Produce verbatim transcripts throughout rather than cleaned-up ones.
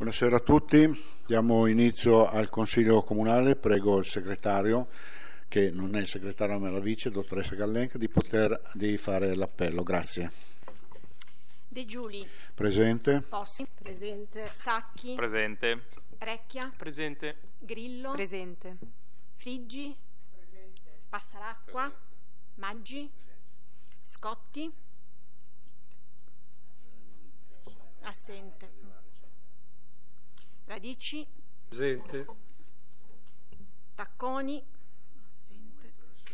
Buonasera a tutti, diamo inizio al Consiglio Comunale. Prego il segretario, che non è il segretario ma la vice, dottoressa Gallenca, di poter di fare l'appello. Grazie. De Giuli. Presente. Possi. Presente. Sacchi. Presente. Recchia. Presente. Grillo. Presente. Friggi. Presente. Passaracqua. Maggi. Scotti. Assente. Radici. Presente. Tacconi. Assente.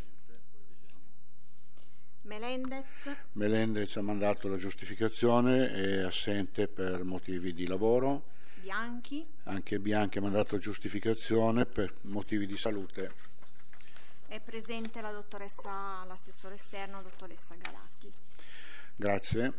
Melendez. Melendez ha mandato la giustificazione, è assente per motivi di lavoro. Bianchi. Anche Bianchi ha mandato giustificazione per motivi di salute. È presente la dottoressa, l'assessore esterno, dottoressa Galati. Grazie.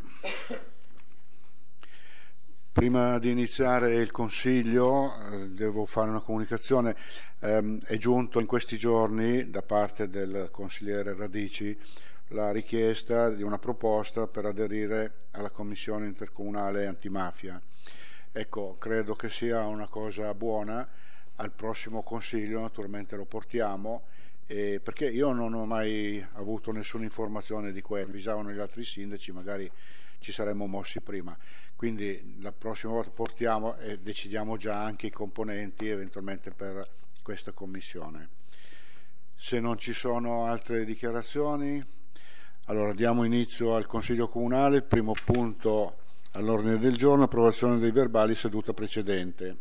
Prima di iniziare il Consiglio eh, devo fare una comunicazione. Eh, è giunto in questi giorni da parte del consigliere Radici la richiesta di una proposta per aderire alla Commissione intercomunale antimafia. Ecco, credo che sia una cosa buona. Al prossimo Consiglio naturalmente lo portiamo, eh, perché io non ho mai avuto nessuna informazione di quello. Avvisavano gli altri sindaci, magari ci saremmo mossi prima. Quindi la prossima volta portiamo e decidiamo già anche i componenti eventualmente per questa commissione. Se non ci sono altre dichiarazioni, allora diamo inizio al Consiglio Comunale. Il primo punto all'ordine del giorno, approvazione dei verbali seduta precedente.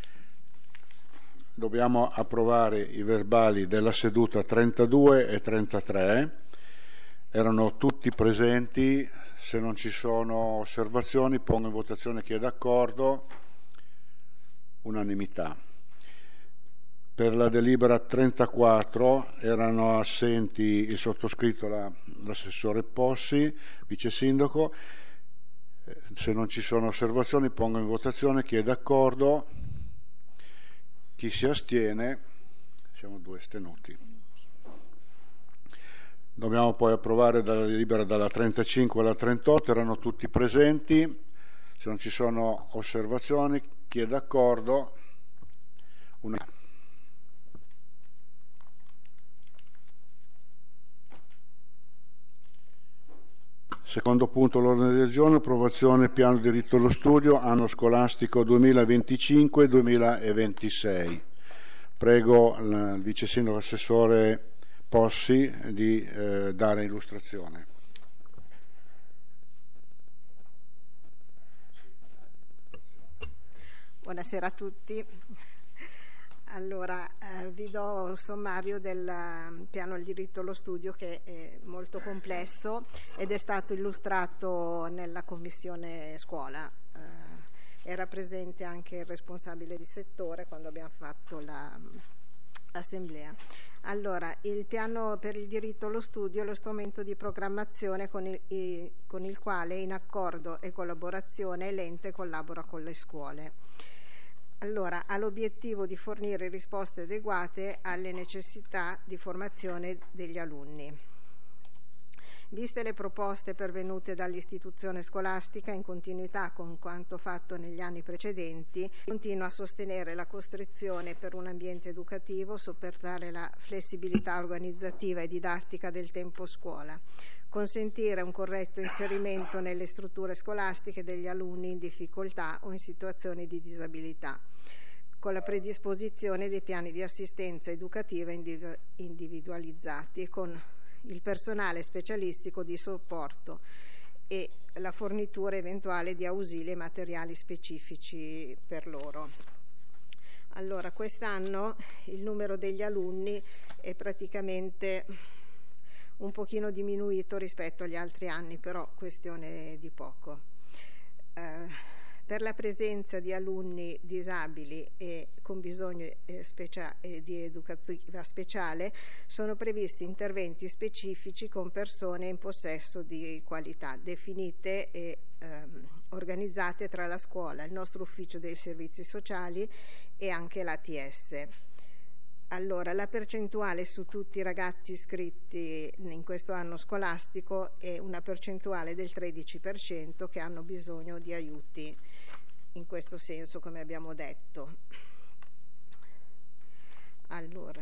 Dobbiamo approvare i verbali della seduta trentadue e trentatré. Erano tutti presenti. Se non ci sono osservazioni, pongo in votazione chi è d'accordo. Unanimità. Per la delibera trentaquattro erano assenti il sottoscritto, la, l'assessore Possi, vice sindaco. Se non ci sono osservazioni, pongo in votazione chi è d'accordo, chi si astiene. Siamo due astenuti. Dobbiamo poi approvare dalla delibera dalla trentacinque alla trentotto, erano tutti presenti. Se non ci sono osservazioni, chi è d'accordo? Una. Secondo punto all'ordine del giorno, approvazione piano diritto allo studio, anno scolastico duemilaventicinque duemilaventisei. Prego il vice sindaco assessore Possi di eh, dare illustrazione. Buonasera a tutti. Allora, eh, vi do un sommario del uh, piano al diritto allo studio, che è molto complesso ed è stato illustrato nella commissione scuola. Eh, era presente anche il responsabile di settore quando abbiamo fatto la, l'assemblea. Allora, il piano per il diritto allo studio è lo strumento di programmazione con il, i, con il quale, in accordo e collaborazione, l'ente collabora con le scuole. Allora, ha l'obiettivo di fornire risposte adeguate alle necessità di formazione degli alunni. Viste le proposte pervenute dall'istituzione scolastica, in continuità con quanto fatto negli anni precedenti, continua a sostenere la costruzione per un ambiente educativo, sopportare la flessibilità organizzativa e didattica del tempo scuola, consentire un corretto inserimento nelle strutture scolastiche degli alunni in difficoltà o in situazioni di disabilità, con la predisposizione dei piani di assistenza educativa individualizzati e con il personale specialistico di supporto e la fornitura eventuale di ausili e materiali specifici per loro. Allora, quest'anno il numero degli alunni è praticamente un pochino diminuito rispetto agli altri anni, però questione di poco. Eh, per la presenza di alunni disabili e con bisogno eh, specia- eh, di educativa speciale sono previsti interventi specifici con persone in possesso di qualità definite e ehm, organizzate tra la scuola, il nostro ufficio dei servizi sociali e anche l'A T S. Allora, la percentuale su tutti i ragazzi iscritti in questo anno scolastico è una percentuale del tredici per cento che hanno bisogno di aiuti in questo senso, come abbiamo detto. Allora,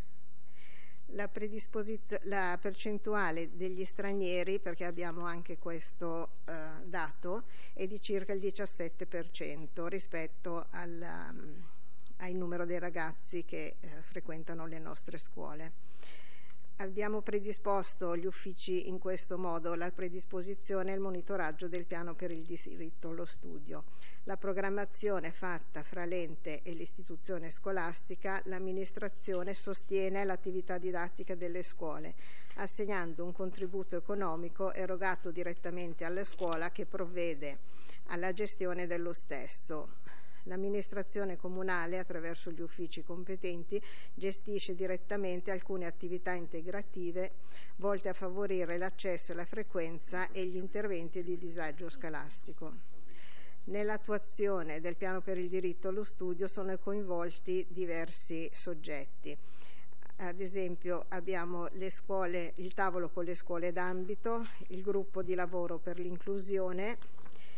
la, predisposizio- la percentuale degli stranieri, perché abbiamo anche questo eh, dato, è di circa il diciassette per cento rispetto alla, al numero dei ragazzi che eh, frequentano le nostre scuole. Abbiamo predisposto gli uffici in questo modo: la predisposizione e il monitoraggio del piano per il diritto allo studio, la programmazione fatta fra l'ente e l'istituzione scolastica, l'amministrazione sostiene l'attività didattica delle scuole, assegnando un contributo economico erogato direttamente alla scuola che provvede alla gestione dello stesso. L'amministrazione comunale, attraverso gli uffici competenti, gestisce direttamente alcune attività integrative volte a favorire l'accesso e la frequenza e gli interventi di disagio scolastico. Nell'attuazione del piano per il diritto allo studio sono coinvolti diversi soggetti. Ad esempio abbiamo le scuole, il tavolo con le scuole d'ambito, il gruppo di lavoro per l'inclusione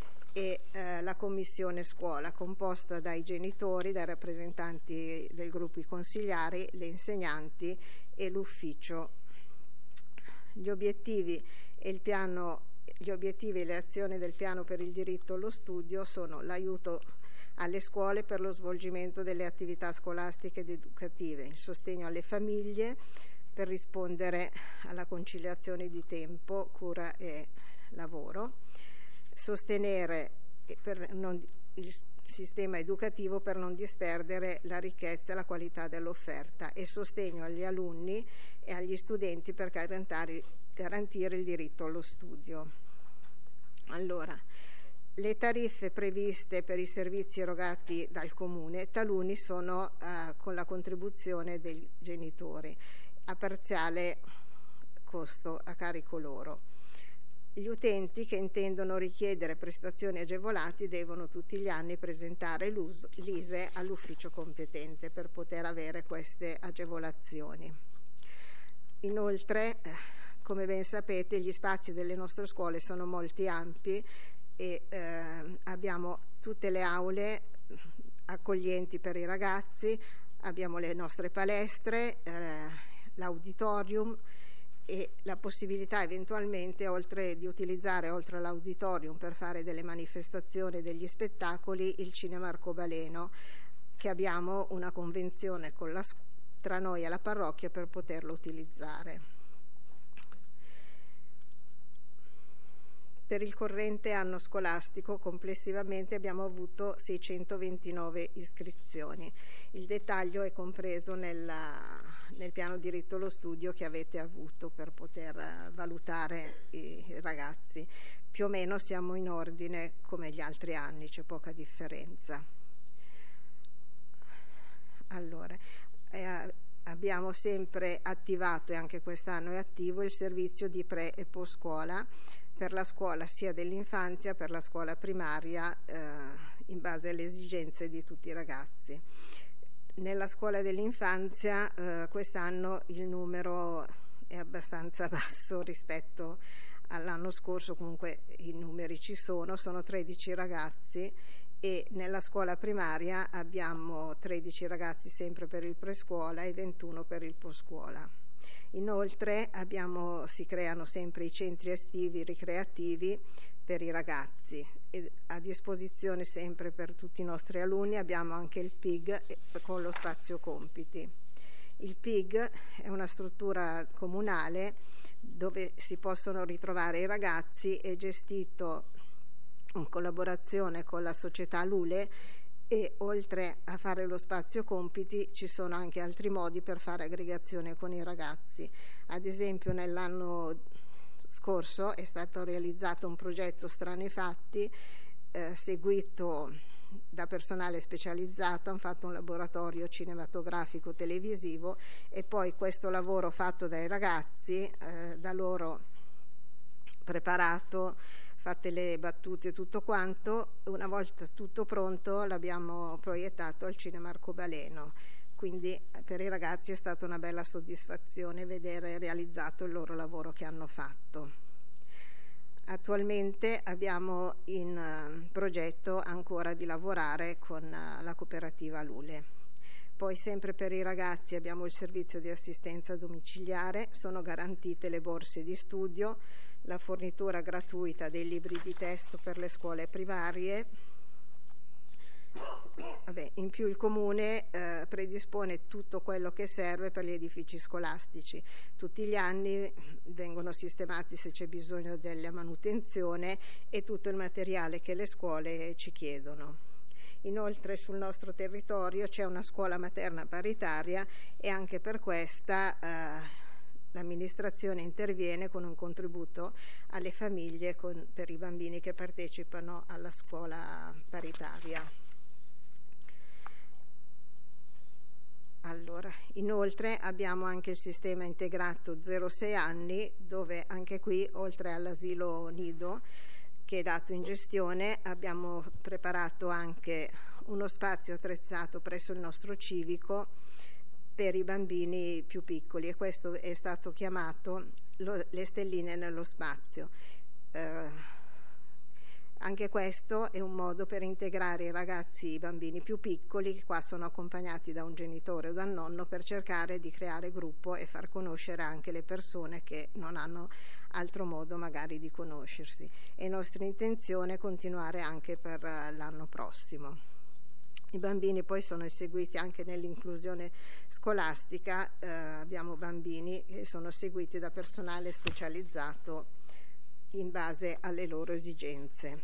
e eh, la commissione scuola, composta dai genitori, dai rappresentanti del gruppo consigliari, le insegnanti e l'ufficio. Gli obiettivi e il piano, gli obiettivi e le azioni del piano per il diritto allo studio sono l'aiuto alle scuole per lo svolgimento delle attività scolastiche ed educative, il sostegno alle famiglie per rispondere alla conciliazione di tempo, cura e lavoro, sostenere per non, il sistema educativo per non disperdere la ricchezza e la qualità dell'offerta, e sostegno agli alunni e agli studenti per garantire, garantire il diritto allo studio. Allora, le tariffe previste per i servizi erogati dal Comune, taluni sono eh, con la contribuzione dei genitori, a parziale costo a carico loro. Gli utenti che intendono richiedere prestazioni agevolate devono tutti gli anni presentare l'I S E E all'ufficio competente per poter avere queste agevolazioni. Inoltre, come ben sapete, gli spazi delle nostre scuole sono molto ampi e eh, abbiamo tutte le aule accoglienti per i ragazzi, abbiamo le nostre palestre, eh, l'auditorium, e la possibilità eventualmente, oltre di utilizzare oltre all'auditorium per fare delle manifestazioni e degli spettacoli, il cinema arcobaleno, che abbiamo una convenzione con la, tra noi e la parrocchia per poterlo utilizzare. Per il corrente anno scolastico complessivamente abbiamo avuto seicentoventinove iscrizioni. Il dettaglio è compreso nella, nel piano diritto allo studio che avete avuto per poter valutare i ragazzi. Più o meno siamo in ordine come gli altri anni, c'è poca differenza. Allora, eh, abbiamo sempre attivato, e anche quest'anno è attivo, il servizio di pre e post scuola per la scuola sia dell'infanzia, per la scuola primaria, eh, in base alle esigenze di tutti i ragazzi. Nella scuola dell'infanzia eh, quest'anno il numero è abbastanza basso rispetto all'anno scorso, comunque i numeri ci sono, sono tredici ragazzi, e nella scuola primaria abbiamo tredici ragazzi sempre per il prescuola e ventuno per il post-scuola. Inoltre abbiamo, si creano sempre i centri estivi ricreativi per i ragazzi, e a disposizione sempre per tutti i nostri alunni abbiamo anche il P I G con lo spazio compiti. Il P I G è una struttura comunale dove si possono ritrovare i ragazzi, è gestito in collaborazione con la società Lule, e oltre a fare lo spazio compiti ci sono anche altri modi per fare aggregazione con i ragazzi. Ad esempio nell'anno scorso è stato realizzato un progetto Strani Fatti, eh, seguito da personale specializzato, hanno fatto un laboratorio cinematografico televisivo, e poi questo lavoro fatto dai ragazzi, eh, da loro preparato, fatte le battute e tutto quanto, una volta tutto pronto l'abbiamo proiettato al cinema arcobaleno, quindi per i ragazzi è stata una bella soddisfazione vedere realizzato il loro lavoro che hanno fatto. Attualmente abbiamo in uh, progetto ancora di lavorare con uh, la cooperativa Lule. Poi sempre per i ragazzi abbiamo il servizio di assistenza domiciliare, sono garantite le borse di studio, la fornitura gratuita dei libri di testo per le scuole primarie. Vabbè, in più il Comune eh, predispone tutto quello che serve per gli edifici scolastici. Tutti gli anni vengono sistemati se c'è bisogno della manutenzione e tutto il materiale che le scuole ci chiedono. Inoltre sul nostro territorio c'è una scuola materna paritaria e anche per questa eh, l'amministrazione interviene con un contributo alle famiglie con, per i bambini che partecipano alla scuola paritaria. Allora, inoltre abbiamo anche il sistema integrato zero sei anni, dove anche qui, oltre all'asilo nido che è dato in gestione, abbiamo preparato anche uno spazio attrezzato presso il nostro civico per i bambini più piccoli, e questo è stato chiamato lo, le stelline nello spazio. Eh, Anche questo è un modo per integrare i ragazzi, i bambini più piccoli, che qua sono accompagnati da un genitore o dal nonno, per cercare di creare gruppo e far conoscere anche le persone che non hanno altro modo magari di conoscersi. È nostra intenzione continuare anche per l'anno prossimo. I bambini poi sono seguiti anche nell'inclusione scolastica, eh, abbiamo bambini che sono seguiti da personale specializzato in base alle loro esigenze.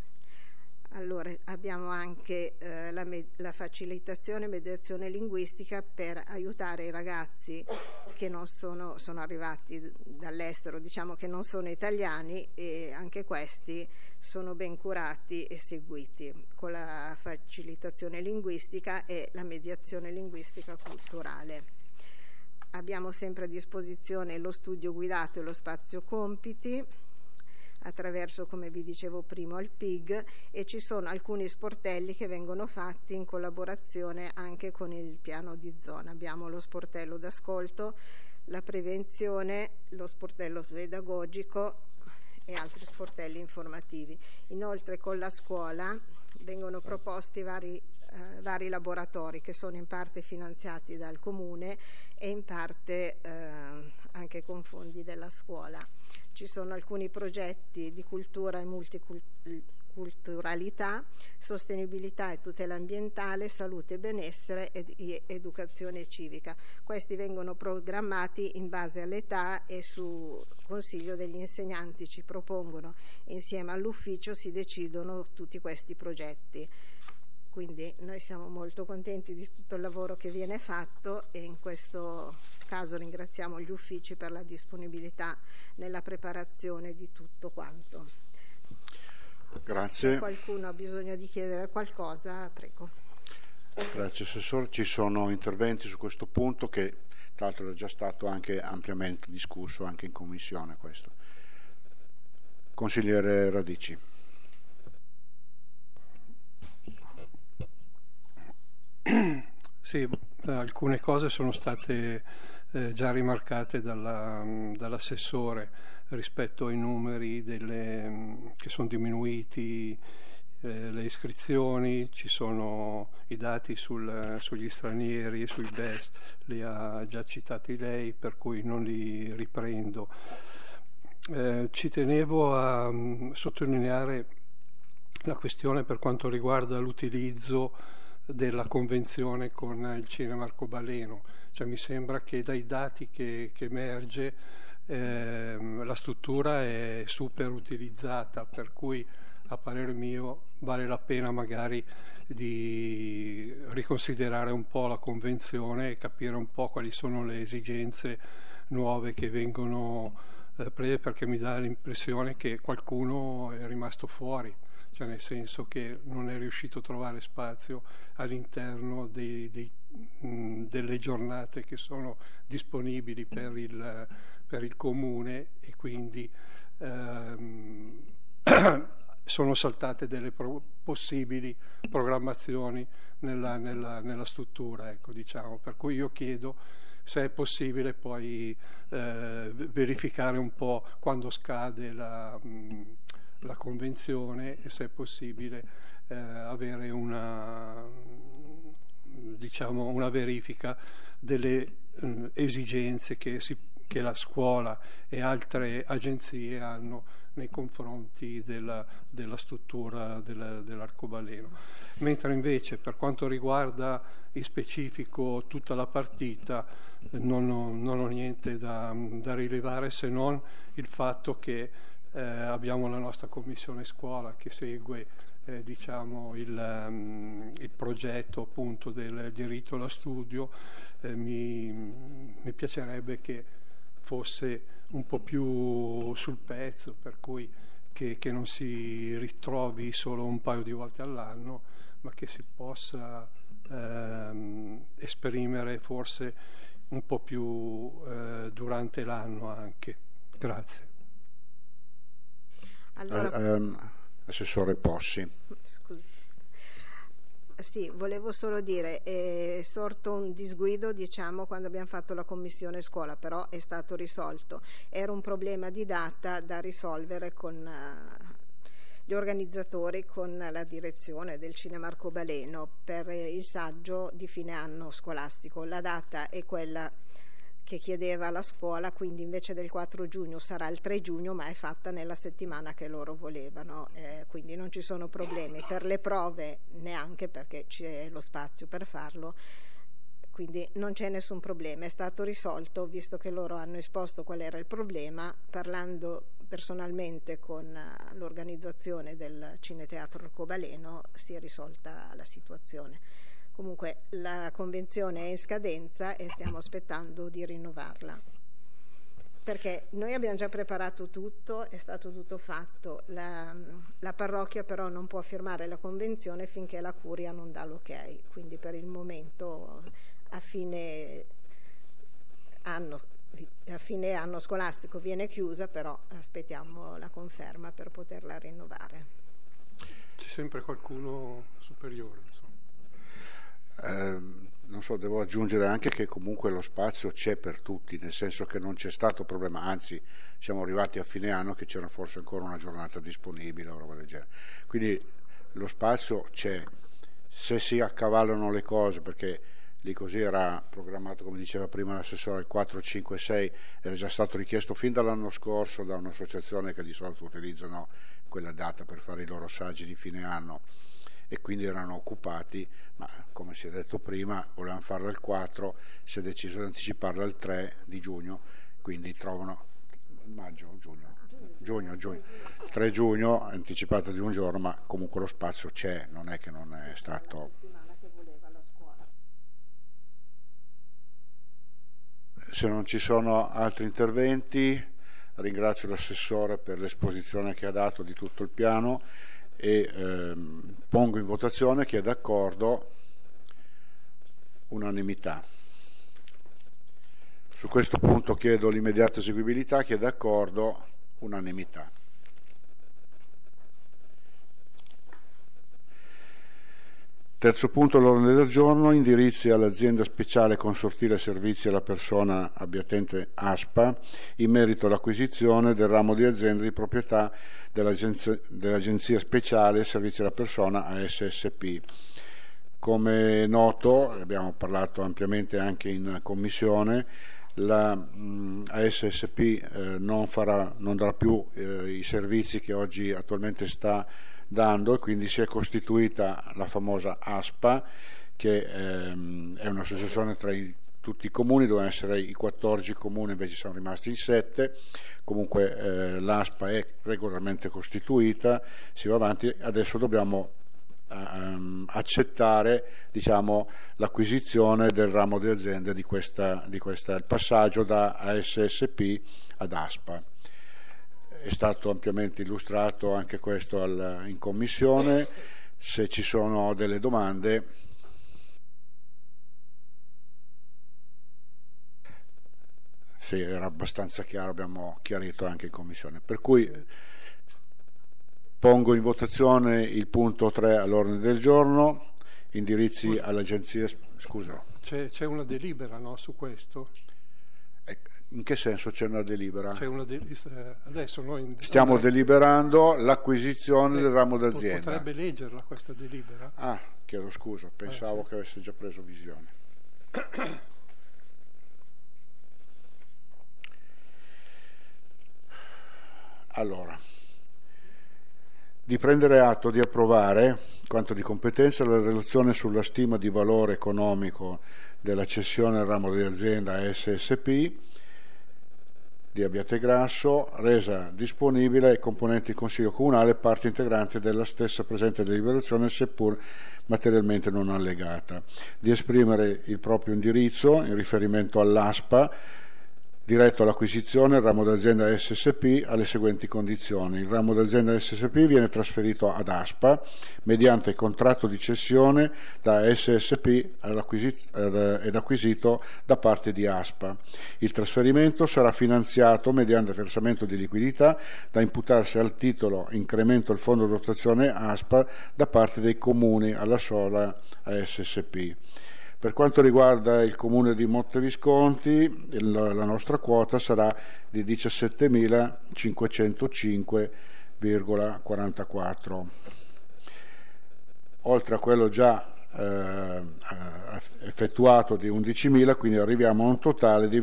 Allora, abbiamo anche eh, la, me- la facilitazione e mediazione linguistica per aiutare i ragazzi che non sono, sono arrivati dall'estero, diciamo che non sono italiani, e anche questi sono ben curati e seguiti con la facilitazione linguistica e la mediazione linguistica culturale. Abbiamo sempre a disposizione lo studio guidato e lo spazio compiti attraverso, come vi dicevo prima, il P I G, e ci sono alcuni sportelli che vengono fatti in collaborazione anche con il piano di zona. Abbiamo lo sportello d'ascolto, la prevenzione, lo sportello pedagogico e altri sportelli informativi. Inoltre con la scuola vengono proposti vari, eh, vari laboratori che sono in parte finanziati dal Comune e in parte eh, anche con fondi della scuola. Ci sono alcuni progetti di cultura e multiculturalità, sostenibilità e tutela ambientale, salute e benessere ed educazione civica. Questi vengono programmati in base all'età e su consiglio degli insegnanti ci propongono, insieme all'ufficio si decidono tutti questi progetti. Quindi noi siamo molto contenti di tutto il lavoro che viene fatto e in questo caso ringraziamo gli uffici per la disponibilità nella preparazione di tutto quanto. Grazie. Se qualcuno ha bisogno di chiedere qualcosa, prego. Grazie Assessore. Ci sono interventi su questo punto che tra l'altro è già stato anche ampiamente discusso anche in commissione questo. Consigliere Radici. Sì, alcune cose sono state eh, già rimarcate dalla, dall'assessore rispetto ai numeri delle, che sono diminuiti, eh, le iscrizioni, ci sono i dati sul, sugli stranieri, sui B E S, li ha già citati lei, per cui non li riprendo. Eh, ci tenevo a um, sottolineare la questione per quanto riguarda l'utilizzo della convenzione con il cinema arcobaleno, cioè mi sembra che dai dati che, che emerge eh, la struttura è super utilizzata, per cui a parere mio vale la pena magari di riconsiderare un po' la convenzione e capire un po' quali sono le esigenze nuove che vengono eh, prese, perché mi dà l'impressione che qualcuno è rimasto fuori, cioè nel senso che non è riuscito a trovare spazio all'interno dei, dei, mh, delle giornate che sono disponibili per il, per il Comune, e quindi ehm, sono saltate delle pro- possibili programmazioni nella, nella, nella struttura, ecco, diciamo. Per cui io chiedo se è possibile poi eh, verificare un po' quando scade la, mh, la convenzione e se è possibile eh, avere una, diciamo, una verifica delle mh, esigenze che, si, che la scuola e altre agenzie hanno nei confronti della, della struttura della, dell'arcobaleno. Mentre invece per quanto riguarda in specifico tutta la partita non ho, non ho niente da, da rilevare, se non il fatto che eh, abbiamo la nostra commissione scuola che segue eh, diciamo il, um, il progetto appunto del diritto allo studio. Eh, mi, mi piacerebbe che fosse un po' più sul pezzo, per cui che, che non si ritrovi solo un paio di volte all'anno, ma che si possa ehm, esprimere forse un po' più eh, durante l'anno anche. Grazie. Allora, eh, ehm, Assessore Possi. Scusi. Sì, volevo solo dire, è sorto un disguido, diciamo, quando abbiamo fatto la commissione scuola, però è stato risolto. Era un problema di data da risolvere con uh, gli organizzatori, con la direzione del Cinema Arcobaleno per il saggio di fine anno scolastico. La data è quella che chiedeva la scuola, quindi invece del quattro giugno sarà il tre giugno, ma è fatta nella settimana che loro volevano, eh, quindi non ci sono problemi per le prove, neanche, perché c'è lo spazio per farlo, quindi non c'è nessun problema. È stato risolto, visto che loro hanno esposto qual era il problema, parlando personalmente con l'organizzazione del Cineteatro Arcobaleno si è risolta la situazione. Comunque la convenzione è in scadenza e stiamo aspettando di rinnovarla, perché noi abbiamo già preparato tutto, è stato tutto fatto. La, la parrocchia però non può firmare la convenzione finché la curia non dà l'ok, quindi per il momento a fine anno, a fine anno scolastico viene chiusa, però aspettiamo la conferma per poterla rinnovare. C'è sempre qualcuno superiore, insomma. Eh, non so, devo aggiungere anche che comunque lo spazio c'è per tutti, nel senso che non c'è stato problema, anzi siamo arrivati a fine anno che c'era forse ancora una giornata disponibile o roba del genere, quindi lo spazio c'è. Se si accavallano le cose, perché lì così era programmato, come diceva prima l'assessore, il quattro, cinque, sei, era già stato richiesto fin dall'anno scorso da un'associazione che di solito utilizzano quella data per fare i loro saggi di fine anno, e quindi erano occupati, ma come si è detto prima volevano farla il quattro, si è deciso di anticiparla al tre di giugno, quindi trovano maggio, giugno, giugno, giugno, il tre giugno anticipato di un giorno, ma comunque lo spazio c'è, non è che non è stato. Se non ci sono altri interventi, ringrazio l'assessore per l'esposizione che ha dato di tutto il piano e ehm, pongo in votazione chi è d'accordo. Unanimità. Su questo punto chiedo l'immediata eseguibilità, chi è d'accordo? Unanimità. Terzo punto all'ordine del giorno, indirizzi all'azienda speciale consortile servizi alla persona abbiatente A S P A in merito all'acquisizione del ramo di azienda di proprietà dell'agenzia, dell'agenzia speciale servizi alla persona A S S P. Come noto, abbiamo parlato ampiamente anche in commissione, la mh, A S S P eh, non, farà, non darà più eh, i servizi che oggi attualmente sta dando, e quindi si è costituita la famosa A S P A, che ehm, è un'associazione tra i, tutti i comuni, dovevano essere i quattordici comuni, invece sono rimasti in sette. Comunque eh, l'A S P A è regolarmente costituita, si va avanti, adesso dobbiamo ehm, accettare, diciamo, l'acquisizione del ramo di azienda di questa, di questa, il passaggio da A S S P ad A S P A. È stato ampiamente illustrato anche questo al, in commissione. Se ci sono delle domande, sì, era abbastanza chiaro, abbiamo chiarito anche in commissione. Per cui pongo in votazione il punto tre all'ordine del giorno. indirizzi Scusa. all'agenzia. Scusa. C'è, c'è una delibera, no, su questo? In che senso c'è una delibera? C'è una de- adesso noi Stiamo andrei... deliberando l'acquisizione eh, del ramo d'azienda. Potrebbe leggerla questa delibera? Ah, chiedo scusa, pensavo eh, sì. che avesse già preso visione. Allora, di prendere atto di approvare, quanto di competenza, la relazione sulla stima di valore economico della cessione al ramo di azienda S S P di Abbiategrasso, resa disponibile ai componenti del Consiglio Comunale, parte integrante della stessa presente deliberazione, seppur materialmente non allegata, di esprimere il proprio indirizzo in riferimento all'A S P A diretto all'acquisizione del ramo d'azienda S S P alle seguenti condizioni. Il ramo d'azienda S S P viene trasferito ad A S P A mediante contratto di cessione da S S P ed acquisito da parte di A S P A. Il trasferimento sarà finanziato mediante versamento di liquidità da imputarsi al titolo incremento del fondo dotazione A S P A da parte dei comuni alla sola S S P. Per quanto riguarda il comune di Montevisconti, il, la nostra quota sarà di diciassettemilacinquecentocinque virgola quarantaquattro. Oltre a quello già eh, effettuato di undicimila, quindi arriviamo a un totale di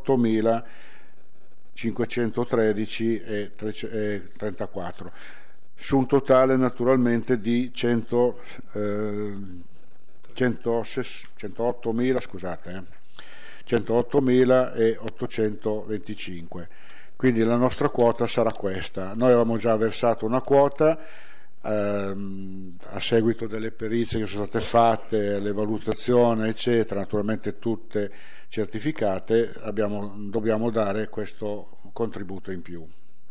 ventottomilacinquecentotredici virgola trentaquattro, su un totale naturalmente di cento, eh, centoottomila, scusate, eh, centoottomilaottocentoventicinque. Quindi la nostra quota sarà questa. Noi avevamo già versato una quota ehm, a seguito delle perizie che sono state fatte, le valutazioni eccetera, naturalmente tutte certificate, abbiamo, dobbiamo dare questo contributo in più.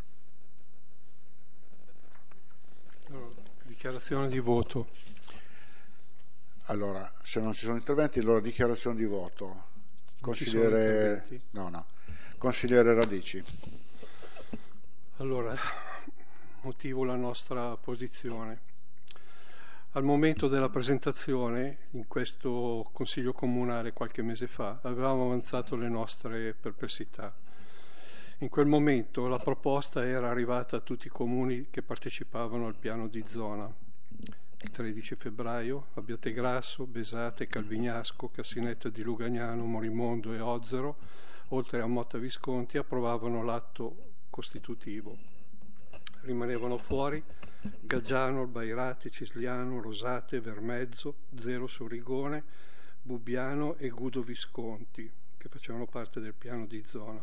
Dichiarazione di voto. Allora, se non ci sono interventi, allora dichiarazione di voto. Consigliere, no, no. Consigliere Radici. Allora, motivo la nostra posizione. Al momento della presentazione, in questo Consiglio Comunale qualche mese fa, avevamo avanzato le nostre perplessità. In quel momento la proposta era arrivata a tutti i comuni che partecipavano al piano di zona. Il tredici febbraio Abbiategrasso, Besate, Calvignasco, Cassinetta di Lugagnano, Morimondo e Ozzero, oltre a Motta Visconti, approvavano l'atto costitutivo. Rimanevano fuori Gaggiano, Bairati, Cisliano, Rosate, Vermezzo, Zero Sorigone, Bubbiano e Gudo Visconti, che facevano parte del piano di zona.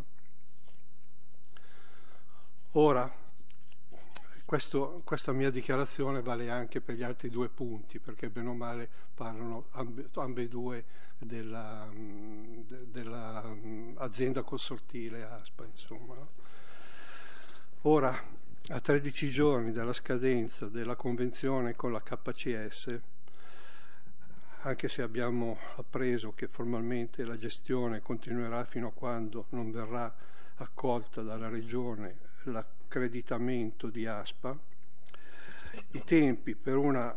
Ora, Questo, questa mia dichiarazione vale anche per gli altri due punti, perché bene o male parlano ambe, ambedue della, de, della um, azienda consortile A S P A, insomma. Ora, a tredici giorni dalla scadenza della convenzione con la K C S, anche se abbiamo appreso che formalmente la gestione continuerà fino a quando non verrà accolta dalla Regione l'accreditamento di A S P A, i tempi per una,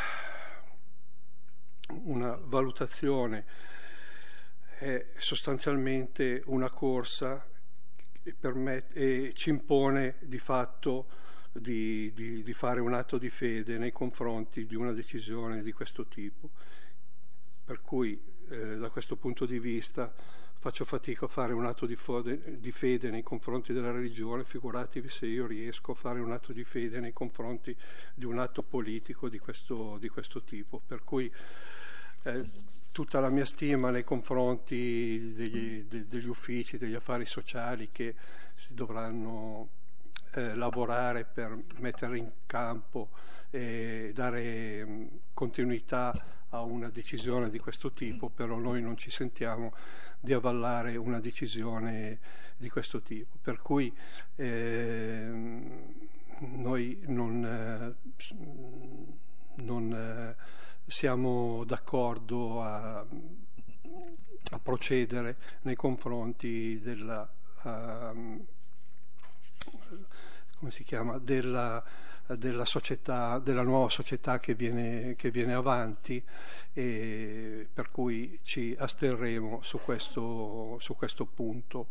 una valutazione è sostanzialmente una corsa e, permette, e ci impone di fatto di, di, di fare un atto di fede nei confronti di una decisione di questo tipo, per cui eh, da questo punto di vista faccio fatica a fare un atto di fede, di fede nei confronti della religione, figuratevi se io riesco a fare un atto di fede nei confronti di un atto politico di questo, di questo tipo. Per cui eh, tutta la mia stima nei confronti degli, de, degli uffici, degli affari sociali che si dovranno eh, lavorare per mettere in campo e dare mh, continuità a una decisione di questo tipo, però noi non ci sentiamo di avvallare una decisione di questo tipo, per cui eh, noi non, eh, non eh, siamo d'accordo a, a procedere nei confronti della, uh, come si chiama, della, della società, della nuova società che viene, che viene avanti, e per cui ci asterremo su questo, su questo punto.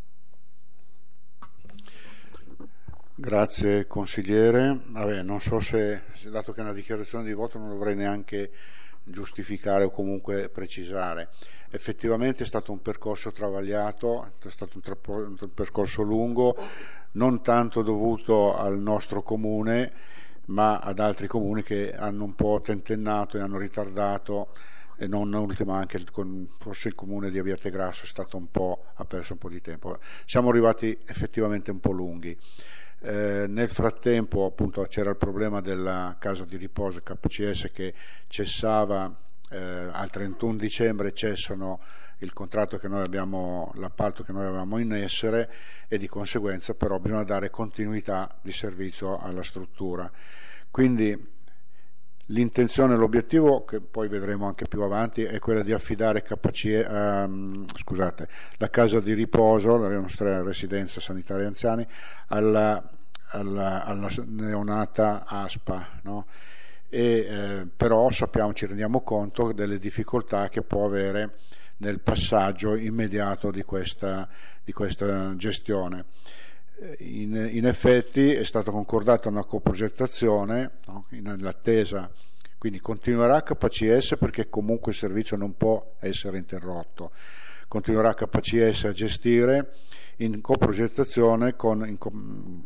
Grazie consigliere. Vabbè, non so se, dato che è una dichiarazione di voto, non dovrei neanche giustificare o comunque precisare. Effettivamente è stato un percorso travagliato, è stato un, tra- un percorso lungo, non tanto dovuto al nostro comune, ma ad altri comuni che hanno un po' tentennato e hanno ritardato, e non ultima anche il, con, forse il comune di Abbiategrasso è stato un po', ha perso un po' di tempo. Siamo arrivati effettivamente un po' lunghi. Eh, nel frattempo appunto c'era il problema della casa di riposo K C S che cessava eh, al trentuno dicembre, cessano il contratto che noi abbiamo, l'appalto che noi avevamo in essere, e di conseguenza però bisogna dare continuità di servizio alla struttura. Quindi l'intenzione, l'obiettivo, che poi vedremo anche più avanti, è quella di affidare K C S, ehm, scusate, la casa di riposo, la nostra residenza sanitaria anziani, alla, alla, alla neonata ASPA, no? E, eh, però sappiamo, ci rendiamo conto delle difficoltà che può avere nel passaggio immediato di questa, di questa gestione. In, in effetti è stata concordata una coprogettazione, no? Nell'attesa, quindi continuerà K C S perché comunque il servizio non può essere interrotto, continuerà K C S a gestire in coprogettazione con, in, con,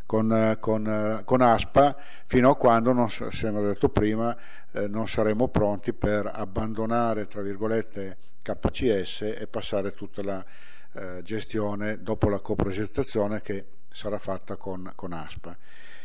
con, con ASPA fino a quando, non, se abbiamo detto prima, eh, non saremo pronti per abbandonare tra virgolette K C S e passare tutta la Eh, gestione dopo la coprogettazione che sarà fatta con, con ASPA.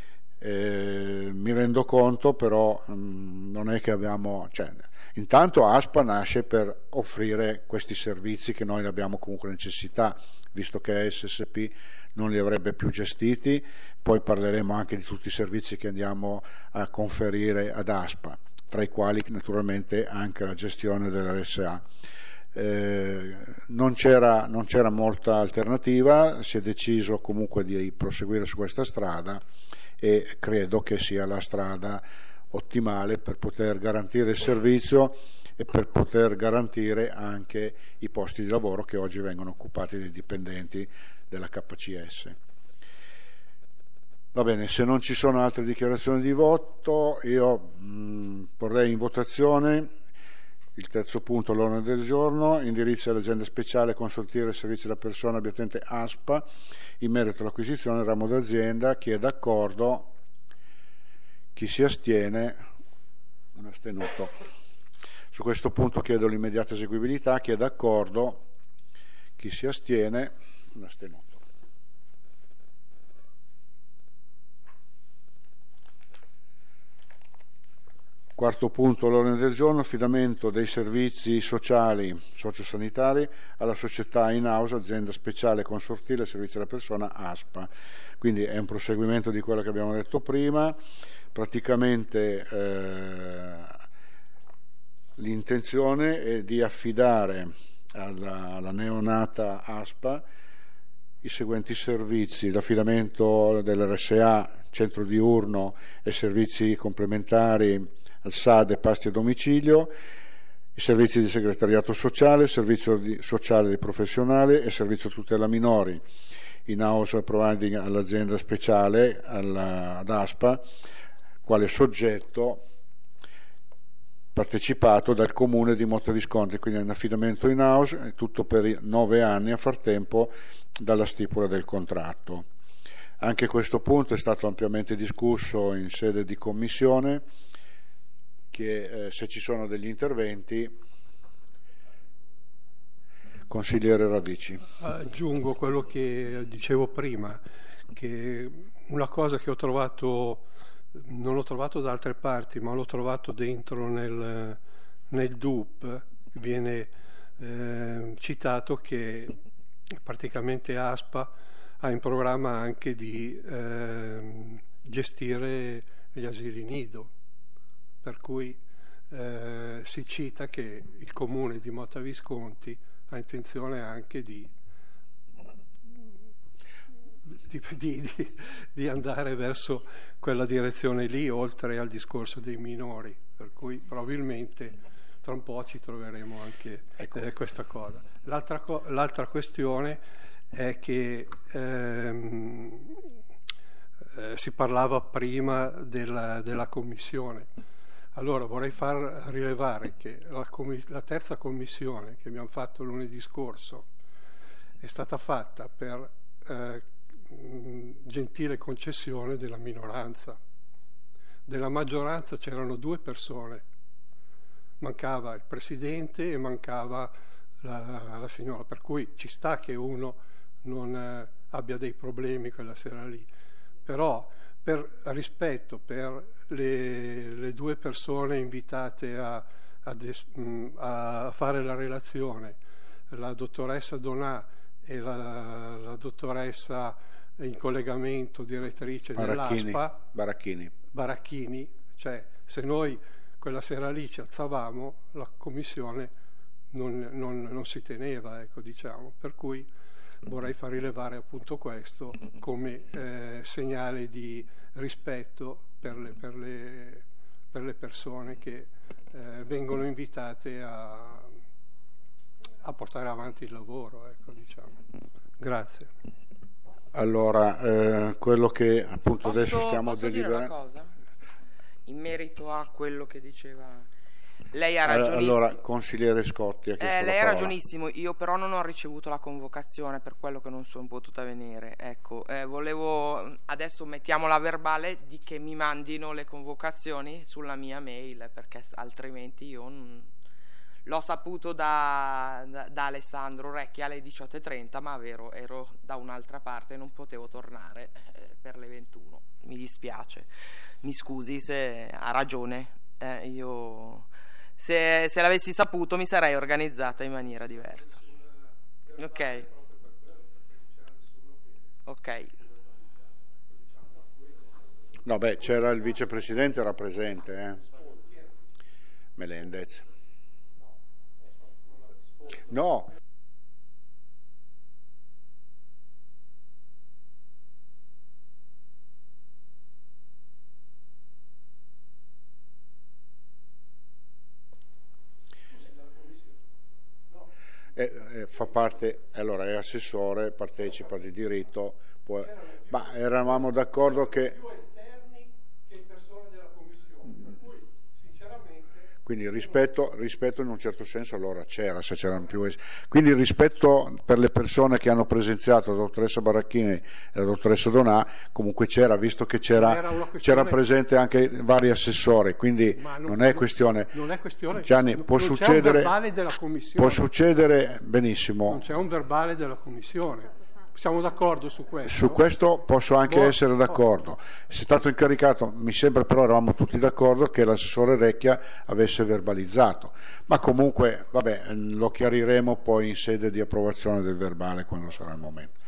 Eh, mi rendo conto però mh, non è che abbiamo, cioè, intanto ASPA nasce per offrire questi servizi che noi ne abbiamo comunque necessità, visto che S S P non li avrebbe più gestiti. Poi parleremo anche di tutti i servizi che andiamo a conferire ad ASPA, tra i quali naturalmente anche la gestione dell'R S A. Eh, non c'era, non c'era molta alternativa, si è deciso comunque di proseguire su questa strada e credo che sia la strada ottimale per poter garantire il servizio e per poter garantire anche i posti di lavoro che oggi vengono occupati dai dipendenti della K C S. Va bene, se non ci sono altre dichiarazioni di voto, io mh, porrei in votazione il terzo punto all'ordine del giorno, indirizzo all'agenda speciale consultivo e servizi alla persona abbiatente ASPA in merito all'acquisizione del ramo d'azienda. Chi è d'accordo? Chi si astiene? Un astenuto. Su questo punto chiedo l'immediata eseguibilità. Chi è d'accordo? Chi si astiene? Un astenuto. Quarto punto all'ordine del giorno, affidamento dei servizi sociali, sociosanitari alla società in-house, azienda speciale consortile servizi alla persona ASPA. Quindi è un proseguimento di quello che abbiamo detto prima. Praticamente eh, l'intenzione è di affidare alla, alla neonata ASPA i seguenti servizi: l'affidamento dell'R S A, centro diurno e servizi complementari al S A D e pasti a domicilio, i servizi di segretariato sociale, il servizio di, sociale dei professionali e il servizio tutela minori, in-house providing all'azienda speciale, alla, ad ASPA, quale soggetto partecipato dal comune di Montevisconti, quindi è un affidamento in-house, tutto per nove anni a far tempo dalla stipula del contratto. Anche questo punto è stato ampiamente discusso in sede di commissione, che eh, se ci sono degli interventi, consigliere Radici. Aggiungo quello che dicevo prima, che una cosa che ho trovato, non l'ho trovato da altre parti, ma l'ho trovato dentro nel, nel D U P, viene eh, citato che praticamente ASPA ha in programma anche di eh, gestire gli asili nido, per cui eh, si cita che il comune di Motta Visconti ha intenzione anche di, di di, di, di, di andare verso quella direzione lì, oltre al discorso dei minori, per cui probabilmente tra un po' ci troveremo anche ecco. eh, questa cosa. L'altra, co- l'altra questione è che ehm, eh, si parlava prima della, della commissione. Allora vorrei far rilevare che la, commiss- la terza commissione che abbiamo fatto lunedì scorso è stata fatta per eh, gentile concessione della minoranza. Della maggioranza c'erano due persone, mancava il presidente e mancava la, la signora, per cui ci sta che uno non eh, abbia dei problemi quella sera lì, però per rispetto per le, le due persone invitate a, a, des, a fare la relazione, la dottoressa Donà e la, la dottoressa in collegamento direttrice Baracchini, dell'ASPA Baracchini. Baracchini, cioè se noi quella sera lì ci alzavamo, la commissione non, non, non si teneva, ecco, diciamo, per cui vorrei far rilevare appunto questo come eh, segnale di rispetto per le, per le, per le persone che eh, vengono invitate a, a portare avanti il lavoro, ecco, diciamo. Grazie. Allora, eh, quello che appunto posso, adesso stiamo posso dire una deliberando. cosa? In merito a quello che diceva, lei ha ragionissimo. Allora, consigliere Scotti ha chiesto eh, lei la ha parola. ragionissimo, io però non ho ricevuto la convocazione, per quello che non sono potuta venire. Ecco, eh, volevo adesso mettiamola a verbale di che mi mandino le convocazioni sulla mia mail, perché altrimenti io non... l'ho saputo da, da, da Alessandro Recchi alle diciotto e trenta, ma vero, ero da un'altra parte e non potevo tornare eh, per le ventuno. Mi dispiace, mi scusi se ha ragione, eh, io se, se l'avessi saputo mi sarei organizzata in maniera diversa. Ok, ok. No, beh, c'era il vicepresidente, era presente, eh? Melendez. No. Eh, eh, fa parte, allora è assessore, partecipa di diritto, può, ma eravamo d'accordo che quindi il rispetto, rispetto in un certo senso allora c'era, se c'erano più es- quindi il rispetto per le persone che hanno presenziato, la dottoressa Baracchini e la dottoressa Donà, comunque c'era, visto che c'era, c'era presente anche vari assessori, quindi non, non è questione, non è questione Gianni, non, può non succedere, c'è un verbale della commissione, può succedere benissimo, non c'è un verbale della commissione. Siamo d'accordo su questo? Su questo posso anche Buon, essere d'accordo. Se è stato incaricato, mi sembra però eravamo tutti d'accordo che l'assessore Recchia avesse verbalizzato. Ma comunque, vabbè, lo chiariremo poi in sede di approvazione del verbale quando sarà il momento.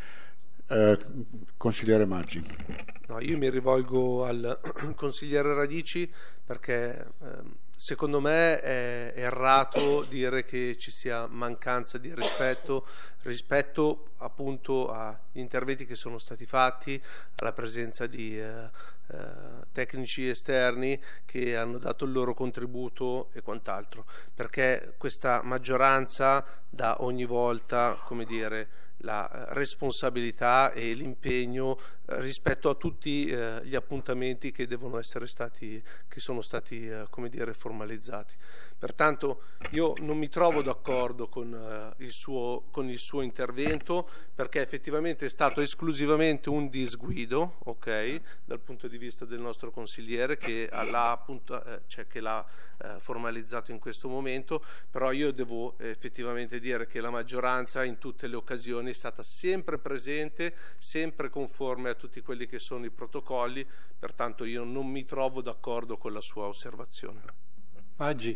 Eh, consigliere Maggi. No, io mi rivolgo al consigliere Radici perché ehm, secondo me è errato dire che ci sia mancanza di rispetto rispetto appunto agli interventi che sono stati fatti, alla presenza di eh, eh, tecnici esterni che hanno dato il loro contributo e quant'altro, perché questa maggioranza dà ogni volta, come dire, la responsabilità e l'impegno eh, rispetto a tutti eh, gli appuntamenti che devono essere stati, che sono stati eh, come dire, formalizzati. Pertanto io non mi trovo d'accordo con, eh, il suo, con il suo intervento, perché effettivamente è stato esclusivamente un disguido, ok, dal punto di vista del nostro consigliere che l'ha, appunto, eh, cioè che l'ha eh, formalizzato in questo momento, però io devo eh, effettivamente dire che la maggioranza in tutte le occasioni è stata sempre presente, sempre conforme a tutti quelli che sono i protocolli, pertanto io non mi trovo d'accordo con la sua osservazione. Maggi,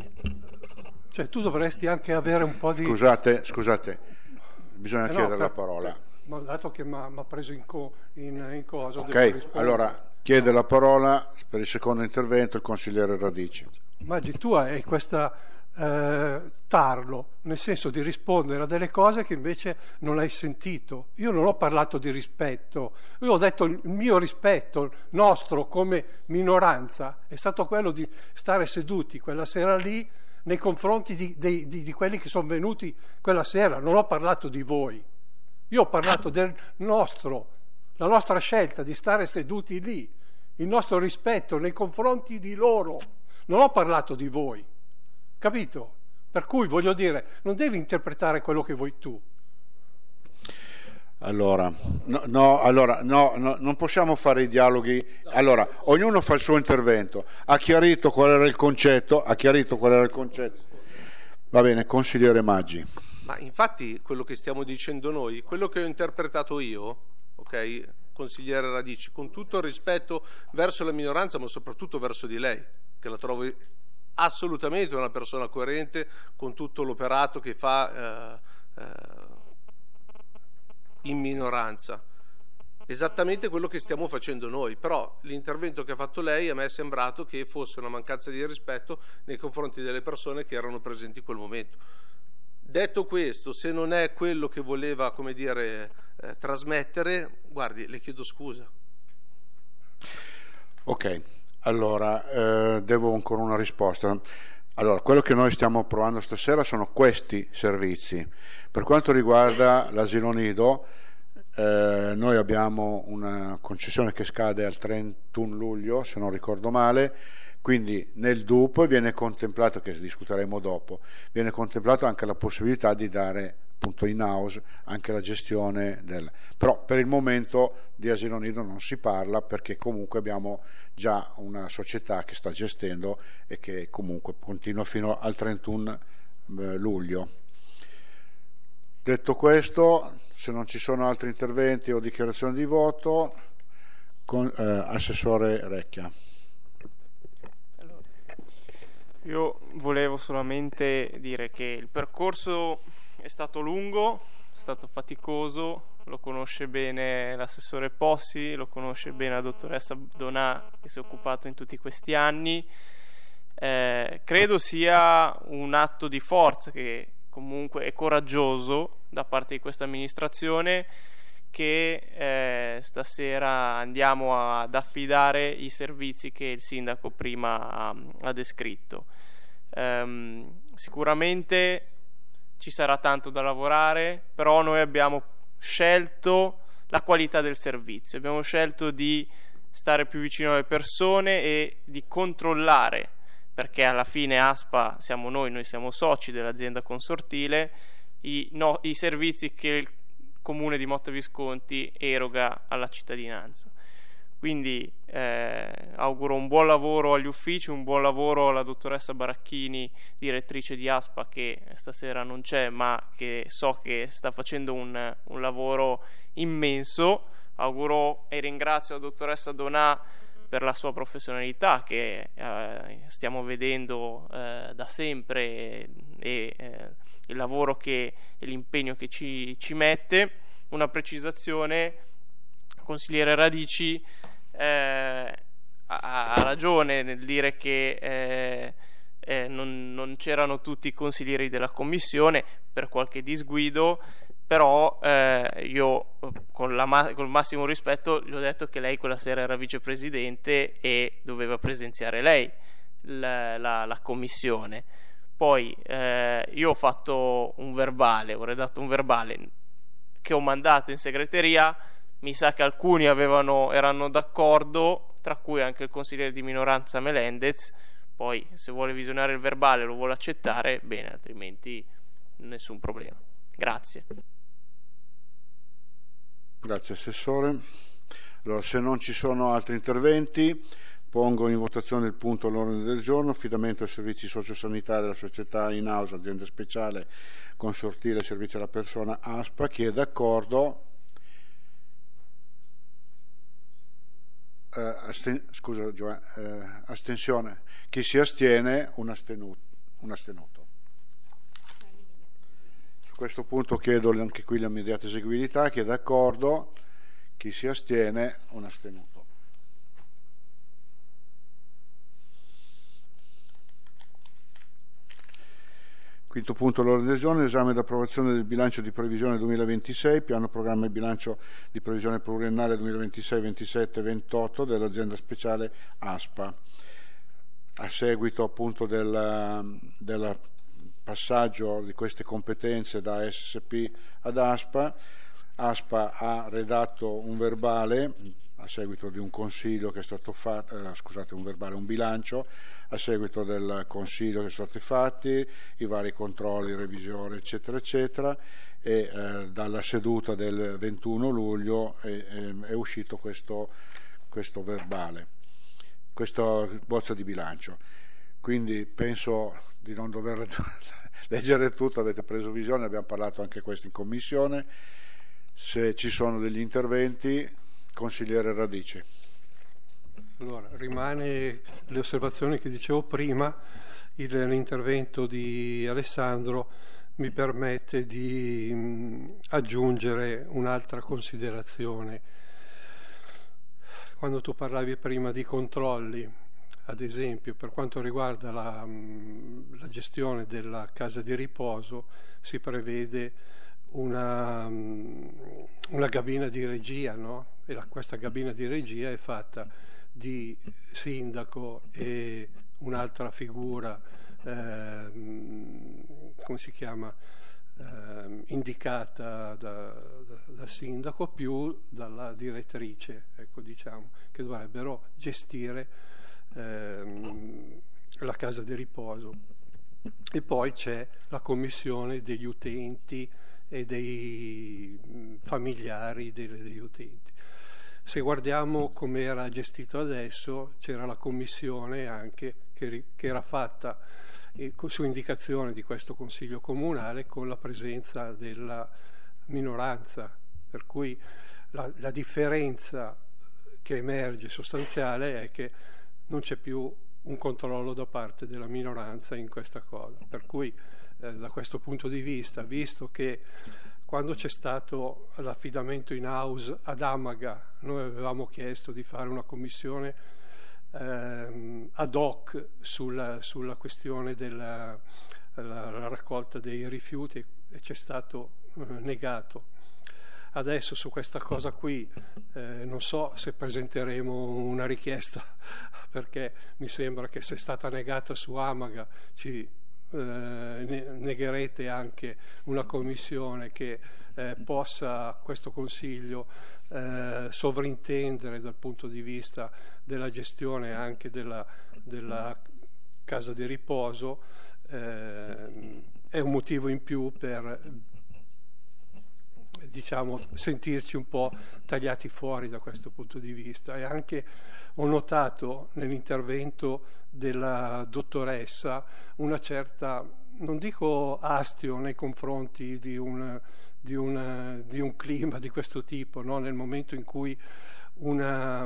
cioè tu dovresti anche avere un po' di... Scusate, scusate, bisogna eh no, chiedere per, la parola. Ma dato che mi ha preso in, co, in, in cosa... Ok, allora chiede la parola per il secondo intervento il consigliere Radici. Maggi, tu hai questa eh, tarlo, nel senso di rispondere a delle cose che invece non hai sentito. Io non ho parlato di rispetto, io ho detto il mio rispetto nostro come minoranza è stato quello di stare seduti quella sera lì nei confronti di, di, di, di quelli che sono venuti quella sera. Non ho parlato di voi, io ho parlato del nostro, la nostra scelta di stare seduti lì, il nostro rispetto nei confronti di loro. Non ho parlato di voi, capito? Per cui voglio dire, non devi interpretare quello che vuoi tu. Allora, no, no, allora no, no, non possiamo fare i dialoghi. Allora, ognuno fa il suo intervento. Ha chiarito qual era il concetto, ha chiarito qual era il concetto. Va bene, consigliere Maggi. Ma infatti quello che stiamo dicendo noi, quello che ho interpretato io, ok, consigliere Radici, con tutto il rispetto verso la minoranza, ma soprattutto verso di lei, che la trovo assolutamente una persona coerente con tutto l'operato che fa eh, eh, in minoranza, esattamente quello che stiamo facendo noi. Però l'intervento che ha fatto lei a me è sembrato che fosse una mancanza di rispetto nei confronti delle persone che erano presenti in quel momento. Detto questo, se non è quello che voleva, come dire, eh, trasmettere, guardi, le chiedo scusa. Ok, allora eh, devo ancora una risposta. Allora, quello che noi stiamo provando stasera sono questi servizi. Per quanto riguarda l'asilo nido, eh, noi abbiamo una concessione che scade al trentuno luglio, se non ricordo male, quindi nel D U P viene contemplato, che discuteremo dopo, viene contemplato anche la possibilità di dare appunto in house anche la gestione del... Però per il momento di asilo nido non si parla, perché comunque abbiamo già una società che sta gestendo e che comunque continua fino al trentuno luglio. Detto questo, se non ci sono altri interventi o dichiarazioni di voto, con, eh, Assessore Recchia. Allora, io volevo solamente dire che il percorso è stato lungo, è stato faticoso, lo conosce bene l'assessore Possi, lo conosce bene la dottoressa Donà, che si è occupato in tutti questi anni. Eh, credo sia un atto di forza che comunque è coraggioso da parte di questa amministrazione, che eh, stasera andiamo ad affidare i servizi che il sindaco prima ha, ha descritto. Um, sicuramente ci sarà tanto da lavorare, però noi abbiamo scelto la qualità del servizio, abbiamo scelto di stare più vicino alle persone e di controllare, perché alla fine ASPA siamo noi, noi siamo soci dell'azienda consortile, i, no, i servizi che il Comune di Motta Visconti eroga alla cittadinanza. Quindi eh, auguro un buon lavoro agli uffici, un buon lavoro alla dottoressa Baracchini, direttrice di ASPA, che stasera non c'è, ma che so che sta facendo un, un lavoro immenso. Auguro e ringrazio la dottoressa Donà per la sua professionalità, che eh, stiamo vedendo eh, da sempre, e, e eh, il lavoro che, e l'impegno che ci, ci mette. Una precisazione: consigliere Radici eh, ha, ha ragione nel dire che eh, eh, non, non c'erano tutti i consiglieri della commissione per qualche disguido, però eh, io con, la, con il massimo rispetto gli ho detto che lei quella sera era vicepresidente e doveva presenziare lei la, la, la commissione. Poi eh, io ho fatto un verbale, ho redatto un verbale che ho mandato in segreteria. Mi sa che alcuni avevano, erano d'accordo, tra cui anche il consigliere di minoranza Melendez. Poi se vuole visionare il verbale, lo vuole accettare, bene, altrimenti nessun problema. Grazie. Grazie Assessore. Allora, se non ci sono altri interventi, pongo in votazione il punto all'ordine del giorno: affidamento ai servizi sociosanitari alla società in house azienda speciale consortile servizi alla persona ASPA. Chi è d'accordo? Eh, asten- scusa Gio- eh, astensione. Chi si astiene? Un astenuto. Un astenuto. Su questo punto chiedo anche qui l'immediata eseguibilità. Chi è d'accordo? Chi si astiene? Un astenuto. Quinto punto all'ordine del giorno, esame ed approvazione del bilancio di previsione duemilaventisei, piano programma e bilancio di previsione pluriennale duemilaventisei ventisette ventotto dell'azienda speciale ASPA. A seguito appunto del, del passaggio di queste competenze da S S P ad ASPA, ASPA ha redatto un verbale a seguito di un consiglio che è stato fatto, eh, scusate, un verbale, un bilancio, a seguito del consiglio che sono stati fatti, i vari controlli, revisione, eccetera, eccetera, e eh, dalla seduta del ventuno luglio è, è, è uscito questo, questo verbale, questa bozza di bilancio. Quindi penso di non dover leggere tutto, avete preso visione, abbiamo parlato anche questo in commissione. Se ci sono degli interventi, consigliere Radici. Allora, rimane le osservazioni che dicevo prima, il, l'intervento di Alessandro mi permette di mh, aggiungere un'altra considerazione. Quando tu parlavi prima di controlli, ad esempio per quanto riguarda la, mh, la gestione della casa di riposo, si prevede una, mh, una cabina di regia, no? E la, questa cabina di regia è fatta di sindaco e un'altra figura, eh, come si chiama, eh, indicata da, da, dal sindaco più dalla direttrice, ecco, diciamo, che dovrebbero gestire eh, la casa di riposo. E poi c'è la commissione degli utenti e dei familiari dei, degli utenti. Se guardiamo come era gestito adesso, c'era la commissione anche che, che era fatta eh, su indicazione di questo Consiglio Comunale con la presenza della minoranza, per cui la, la differenza che emerge sostanziale è che non c'è più un controllo da parte della minoranza in questa cosa, per cui eh, da questo punto di vista, visto che quando c'è stato l'affidamento in house ad Amaga, noi avevamo chiesto di fare una commissione ehm, ad hoc sulla, sulla questione della la, la raccolta dei rifiuti e c'è stato eh, negato. Adesso su questa cosa qui eh, non so se presenteremo una richiesta, perché mi sembra che se è stata negata su Amaga ci eh, negherete anche una commissione che eh, possa questo Consiglio eh, sovrintendere dal punto di vista della gestione anche della, della casa di riposo. Eh, è un motivo in più per, diciamo, sentirci un po' tagliati fuori da questo punto di vista. E anche ho notato nell'intervento della dottoressa una certa, non dico astio nei confronti di un, di un, di un clima di questo tipo, no? Nel momento in cui una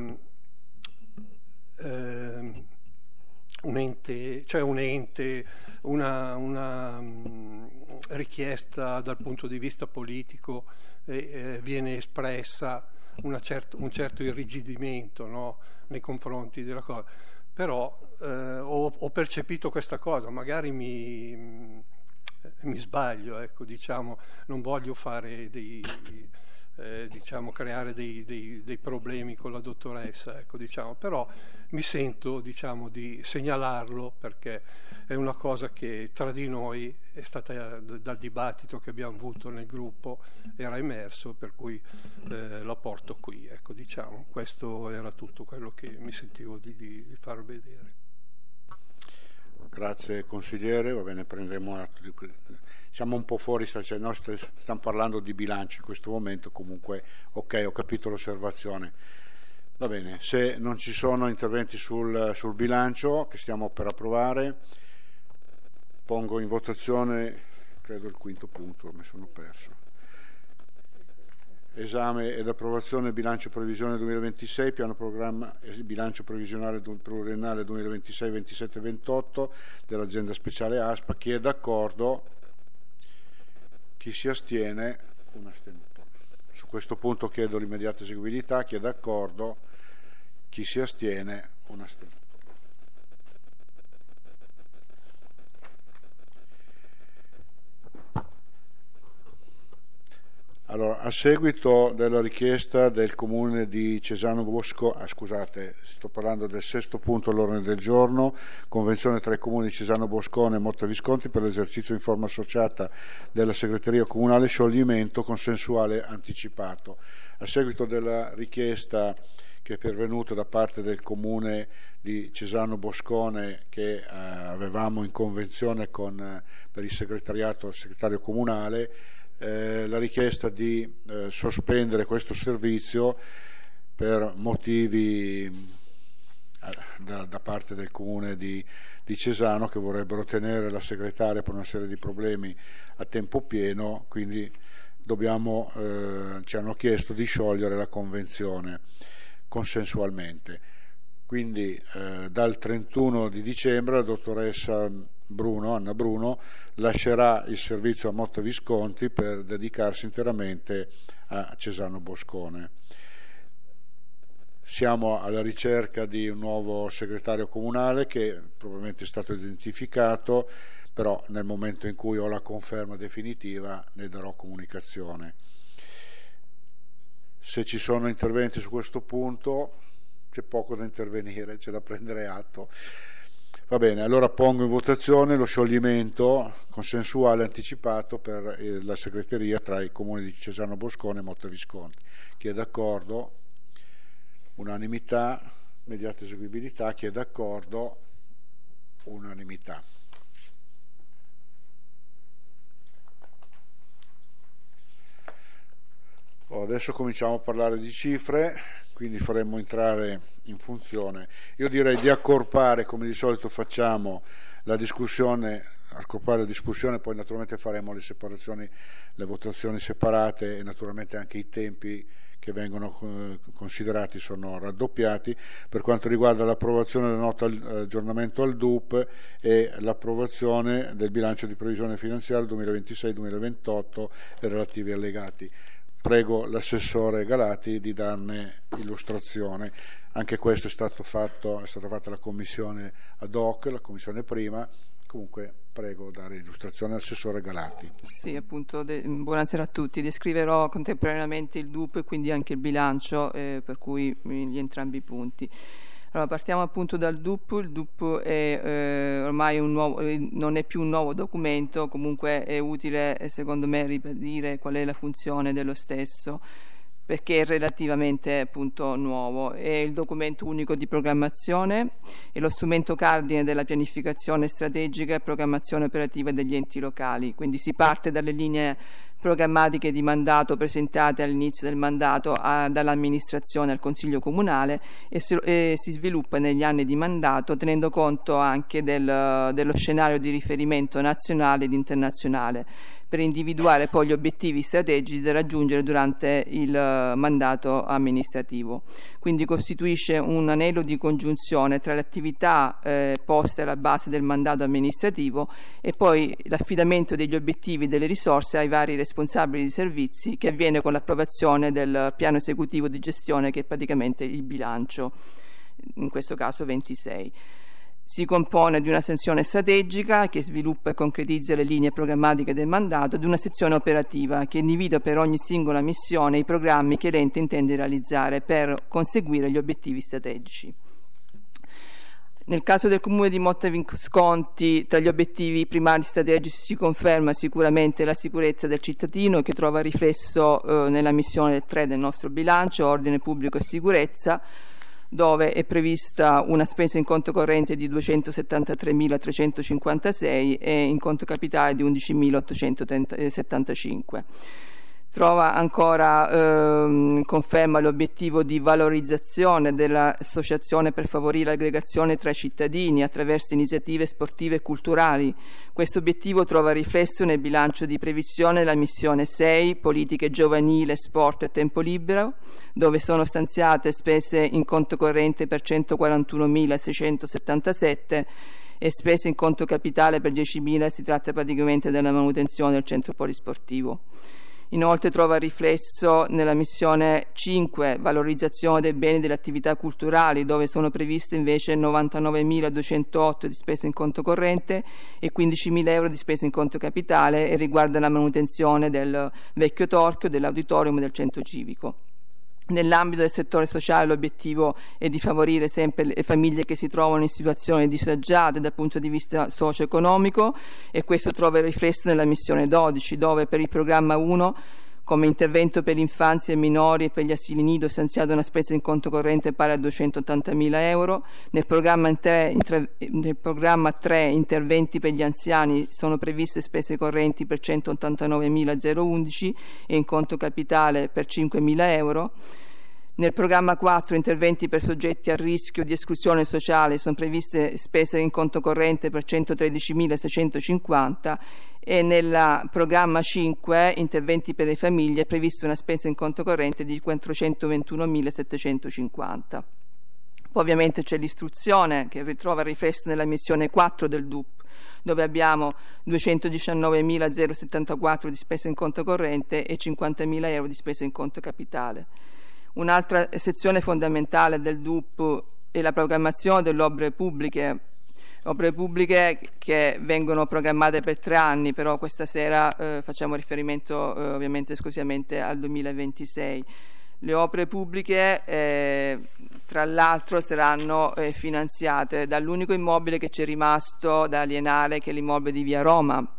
eh, un ente, cioè un ente, una, una um, richiesta dal punto di vista politico eh, eh, viene espressa una certo, un certo irrigidimento, no? Nei confronti della cosa. Però eh, ho, ho percepito questa cosa, magari mi, mi sbaglio, ecco, diciamo, non voglio fare dei, eh, diciamo, creare dei, dei, dei problemi con la dottoressa, ecco, diciamo, però mi sento, diciamo, di segnalarlo perché è una cosa che tra di noi è stata, dal dibattito che abbiamo avuto nel gruppo, era emerso, per cui eh, la porto qui, ecco, diciamo. Questo era tutto quello che mi sentivo di, di far vedere. Grazie consigliere, va bene, prenderemo atto di... Siamo un po' fuori, cioè noi stiamo parlando di bilancio in questo momento, comunque ok, ho capito l'osservazione. Va bene, se non ci sono interventi sul, sul bilancio che stiamo per approvare, pongo in votazione, credo il quinto punto, mi sono perso. Esame ed approvazione bilancio previsione duemilaventisei, piano programma e bilancio previsionale pluriennale duemilaventisei ventisette ventotto dell'azienda speciale ASPA. Chi è d'accordo? Chi si astiene? Un astenuto. Su questo punto chiedo l'immediata eseguibilità. Chi è d'accordo? Chi si astiene? Un astenuto. Allora, a seguito della richiesta del comune di Cesano Boscone, ah, scusate, sto parlando del sesto punto all'ordine del giorno, convenzione tra i comuni di Cesano Boscone e Motta Visconti per l'esercizio in forma associata della segreteria comunale, scioglimento consensuale anticipato. A seguito della richiesta che è pervenuta da parte del comune di Cesano Boscone, che eh, avevamo in convenzione con, eh, per il segretariato, il segretario comunale, Eh, la richiesta di eh, sospendere questo servizio per motivi eh, da, da parte del comune di, di Cesano, che vorrebbero tenere la segretaria per una serie di problemi a tempo pieno, quindi dobbiamo, eh, ci hanno chiesto di sciogliere la convenzione consensualmente. Quindi eh, dal trentuno di dicembre la dottoressa Bruno, Anna Bruno, lascerà il servizio a Motta Visconti per dedicarsi interamente a Cesano Boscone. Siamo alla ricerca di un nuovo segretario comunale che probabilmente è stato identificato, però nel momento in cui ho la conferma definitiva ne darò comunicazione. Se ci sono interventi su questo punto, c'è poco da intervenire, c'è da prendere atto. Va bene, allora pongo in votazione lo scioglimento consensuale anticipato per la segreteria tra i comuni di Cesano Boscone e Motta Visconti. Chi è d'accordo? Unanimità, immediata eseguibilità. Chi è d'accordo? Unanimità. Oh, adesso cominciamo a parlare di cifre, quindi faremo entrare in funzione. Io direi di accorpare, come di solito facciamo, la discussione, accorpare la discussione, poi naturalmente faremo le separazioni, le votazioni separate e naturalmente anche i tempi che vengono considerati sono raddoppiati. Per quanto riguarda l'approvazione della nota aggiornamento al D U P e l'approvazione del bilancio di previsione finanziaria duemilaventisei duemilaventotto e relativi allegati. Prego l'assessore Galati di darne illustrazione. Anche questo è stato fatto, è stata fatta la commissione ad hoc, la commissione prima. Comunque prego dare illustrazione all'assessore Galati. Sì, appunto, de- buonasera a tutti. Descriverò contemporaneamente il D U P e quindi anche il bilancio, eh, per cui gli entrambi i punti. Allora, partiamo appunto dal D U P. Il D U P è eh, ormai un nuovo, non è più un nuovo documento, comunque è utile secondo me ribadire qual è la funzione dello stesso, perché è relativamente appunto nuovo. È il documento unico di programmazione, è lo strumento cardine della pianificazione strategica e programmazione operativa degli enti locali, quindi si parte dalle linee programmatiche di mandato presentate all'inizio del mandato a, dall'amministrazione al Consiglio Comunale e, si, e si sviluppa negli anni di mandato tenendo conto anche del, dello scenario di riferimento nazionale ed internazionale per individuare poi gli obiettivi strategici da raggiungere durante il mandato amministrativo. Quindi costituisce un anello di congiunzione tra le attività eh, poste alla base del mandato amministrativo e poi l'affidamento degli obiettivi e delle risorse ai vari responsabili di servizi, che avviene con l'approvazione del piano esecutivo di gestione, che è praticamente il bilancio, in questo caso ventisei. Si compone di una sezione strategica che sviluppa e concretizza le linee programmatiche del mandato, di una sezione operativa che individua per ogni singola missione i programmi che l'ente intende realizzare per conseguire gli obiettivi strategici. Nel caso del comune di Motta Visconti, tra gli obiettivi primari strategici si conferma sicuramente la sicurezza del cittadino, che trova riflesso eh, nella missione tre del nostro bilancio, ordine pubblico e sicurezza, dove è prevista una spesa in conto corrente di duecentosettantatremilatrecentocinquantasei e in conto capitale di undicimilaottocentosettantacinque. Trova ancora ehm, conferma l'obiettivo di valorizzazione dell'associazione per favorire l'aggregazione tra i cittadini attraverso iniziative sportive e culturali. Questo obiettivo trova riflesso nel bilancio di previsione della missione sei, politiche giovanile, sport e tempo libero, dove sono stanziate spese in conto corrente per centoquarantunomilaseicentosettantasette e spese in conto capitale per diecimila. Si tratta praticamente della manutenzione del centro polisportivo. Inoltre trova riflesso nella missione cinque, valorizzazione dei beni e delle attività culturali, dove sono previste invece novantanovemiladuecentootto di spese in conto corrente e quindicimila euro di spese in conto capitale, e riguarda la manutenzione del vecchio torchio, dell'auditorium e del centro civico. Nell'ambito del settore sociale l'obiettivo è di favorire sempre le famiglie che si trovano in situazioni disagiate dal punto di vista socio-economico, e questo trova riflesso nella missione dodici, dove per il programma uno, come intervento per l'infanzia e minori e per gli asili nido, è stanziata una spesa in conto corrente pari a duecentottantamila euro. Nel programma, tre, nel programma tre, interventi per gli anziani, sono previste spese correnti per centottantanovemilaundici e in conto capitale per cinquemila euro. Nel programma quattro, interventi per soggetti a rischio di esclusione sociale, sono previste spese in conto corrente per centotredicimilaseicentocinquanta, e nel programma cinque, interventi per le famiglie, è prevista una spesa in conto corrente di quattrocentoventunomilasettecentocinquanta. Poi ovviamente c'è l'istruzione, che ritrova riflesso nella missione quattro del D U P, dove abbiamo duecentodiciannovemilasettantaquattro di spese in conto corrente e cinquantamila euro di spese in conto capitale. Un'altra sezione fondamentale del D U P è la programmazione delle opere pubbliche, opere pubbliche che vengono programmate per tre anni, però questa sera eh, facciamo riferimento eh, ovviamente esclusivamente al duemilaventisei. Le opere pubbliche eh, tra l'altro saranno eh, finanziate dall'unico immobile che ci è rimasto da alienare, che è l'immobile di Via Roma,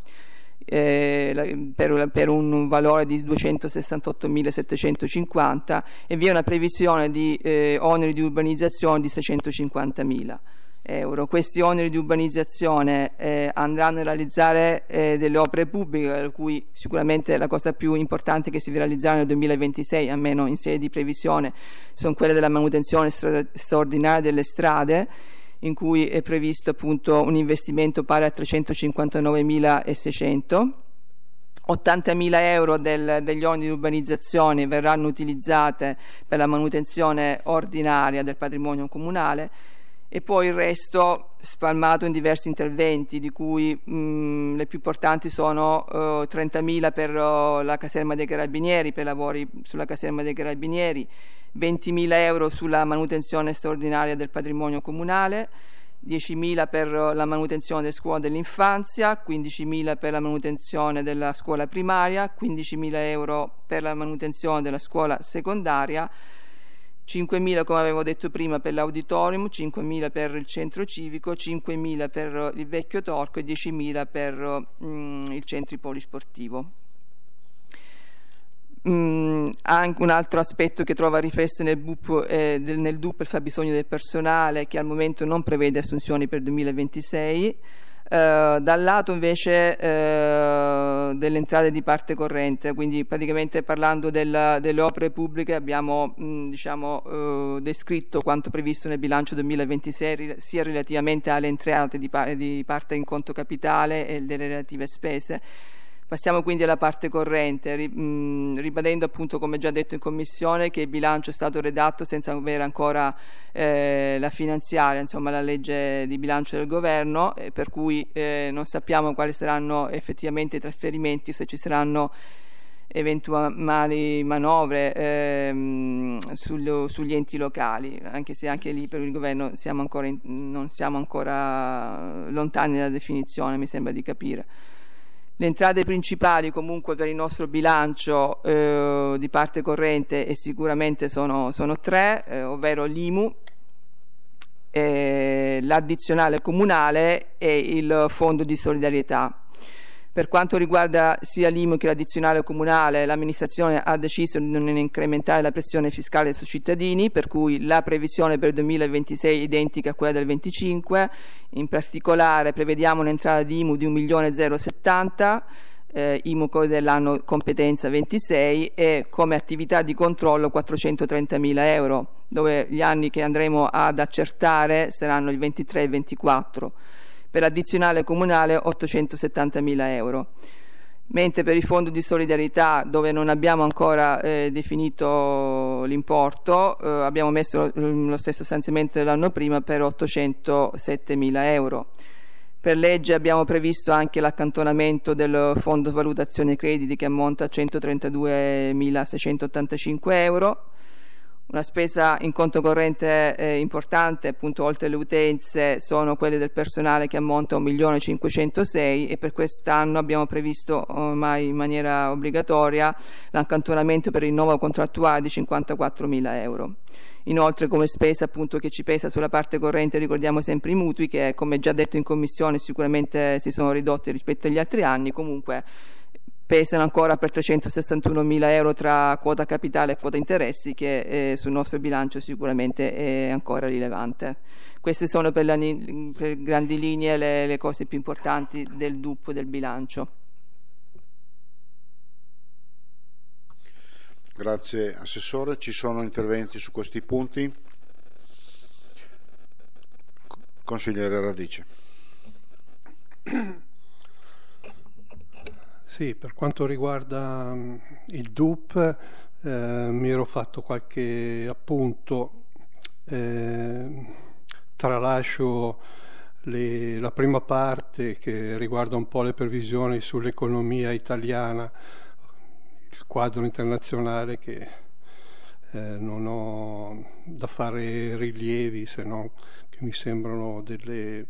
Eh, per, per un valore di duecentosessantottomilasettecentocinquanta, e vi è una previsione di eh, oneri di urbanizzazione di seicentocinquantamila euro. Questi oneri di urbanizzazione eh, andranno a realizzare eh, delle opere pubbliche, per cui sicuramente la cosa più importante che si realizzerà nel duemilaventisei, almeno in sede di previsione, sono quelle della manutenzione stra- straordinaria delle strade, in cui è previsto appunto un investimento pari a trecentocinquantanovemilaseicento. ottantamila euro del, degli oneri di urbanizzazione verranno utilizzate per la manutenzione ordinaria del patrimonio comunale, e poi il resto spalmato in diversi interventi, di cui mh, le più importanti sono uh, trentamila per uh, la caserma dei carabinieri, per lavori sulla caserma dei carabinieri, ventimila euro sulla manutenzione straordinaria del patrimonio comunale, diecimila per la manutenzione delle scuole dell'infanzia, quindicimila per la manutenzione della scuola primaria, quindicimila euro per la manutenzione della scuola secondaria, cinquemila come avevo detto prima per l'auditorium, cinquemila per il centro civico, cinquemila per il vecchio torco e diecimila per mm, il centro polisportivo. Mm, anche un altro aspetto che trova riflesso nel, B U P, eh, del, nel D U P è il fabbisogno del personale, che al momento non prevede assunzioni per il duemilaventisei. Uh, dal lato invece uh, delle entrate di parte corrente, quindi praticamente parlando del, delle opere pubbliche, abbiamo mh, diciamo, uh, descritto quanto previsto nel bilancio duemilaventisei sia relativamente alle entrate di, par- di parte in conto capitale e delle relative spese. Passiamo quindi alla parte corrente, ribadendo appunto, come già detto in commissione, che il bilancio è stato redatto senza avere ancora eh, la finanziaria, insomma la legge di bilancio del governo, eh, per cui eh, non sappiamo quali saranno effettivamente i trasferimenti, se ci saranno eventuali manovre ehm, sul, sugli enti locali, anche se anche lì per il governo siamo ancora in, non siamo ancora lontani dalla definizione, mi sembra di capire. Le entrate principali comunque per il nostro bilancio eh, di parte corrente e sicuramente sono, sono tre, eh, ovvero l'I M U, eh, l'addizionale comunale e il fondo di solidarietà. Per quanto riguarda sia l'I M U che l'addizionale comunale, l'amministrazione ha deciso di non incrementare la pressione fiscale sui cittadini, per cui la previsione per il duemilaventisei è identica a quella del venticinque. In particolare prevediamo un'entrata di I M U di un milione zero settanta, eh, I M U dell'anno competenza ventisei, e come attività di controllo quattrocentotrentamila euro, dove gli anni che andremo ad accertare saranno il ventitré e il ventiquattro. Per l'addizionale comunale ottocentosettantamila euro, mentre per il fondo di solidarietà, dove non abbiamo ancora eh, definito l'importo, eh, abbiamo messo lo stesso stanziamento dell'anno prima per ottocentosettemila euro. Per Per legge abbiamo previsto anche l'accantonamento del fondo valutazione crediti che ammonta a centotrentaduemilaseicentottantacinque euro. Una spesa in conto corrente eh, importante, appunto, oltre le utenze, sono quelle del personale che ammonta a un milione cinquecentosei e per quest'anno abbiamo previsto ormai in maniera obbligatoria l'accantonamento per il rinnovo contrattuale di cinquantaquattromila euro. Inoltre, come spesa appunto che ci pesa sulla parte corrente, ricordiamo sempre i mutui che, come già detto in commissione, sicuramente si sono ridotti rispetto agli altri anni, comunque pesano ancora per trecentosessantunomila euro tra quota capitale e quota interessi, che eh, sul nostro bilancio sicuramente è ancora rilevante. Queste sono per, la, per grandi linee le, le cose più importanti del D U P del bilancio. Grazie Assessore. Ci sono interventi su questi punti? Consigliere Radice. Sì, per quanto riguarda il D U P eh, mi ero fatto qualche appunto, eh, tralascio le, la prima parte che riguarda un po' le previsioni sull'economia italiana, il quadro internazionale, che eh, non ho da fare rilievi, se no che mi sembrano delle,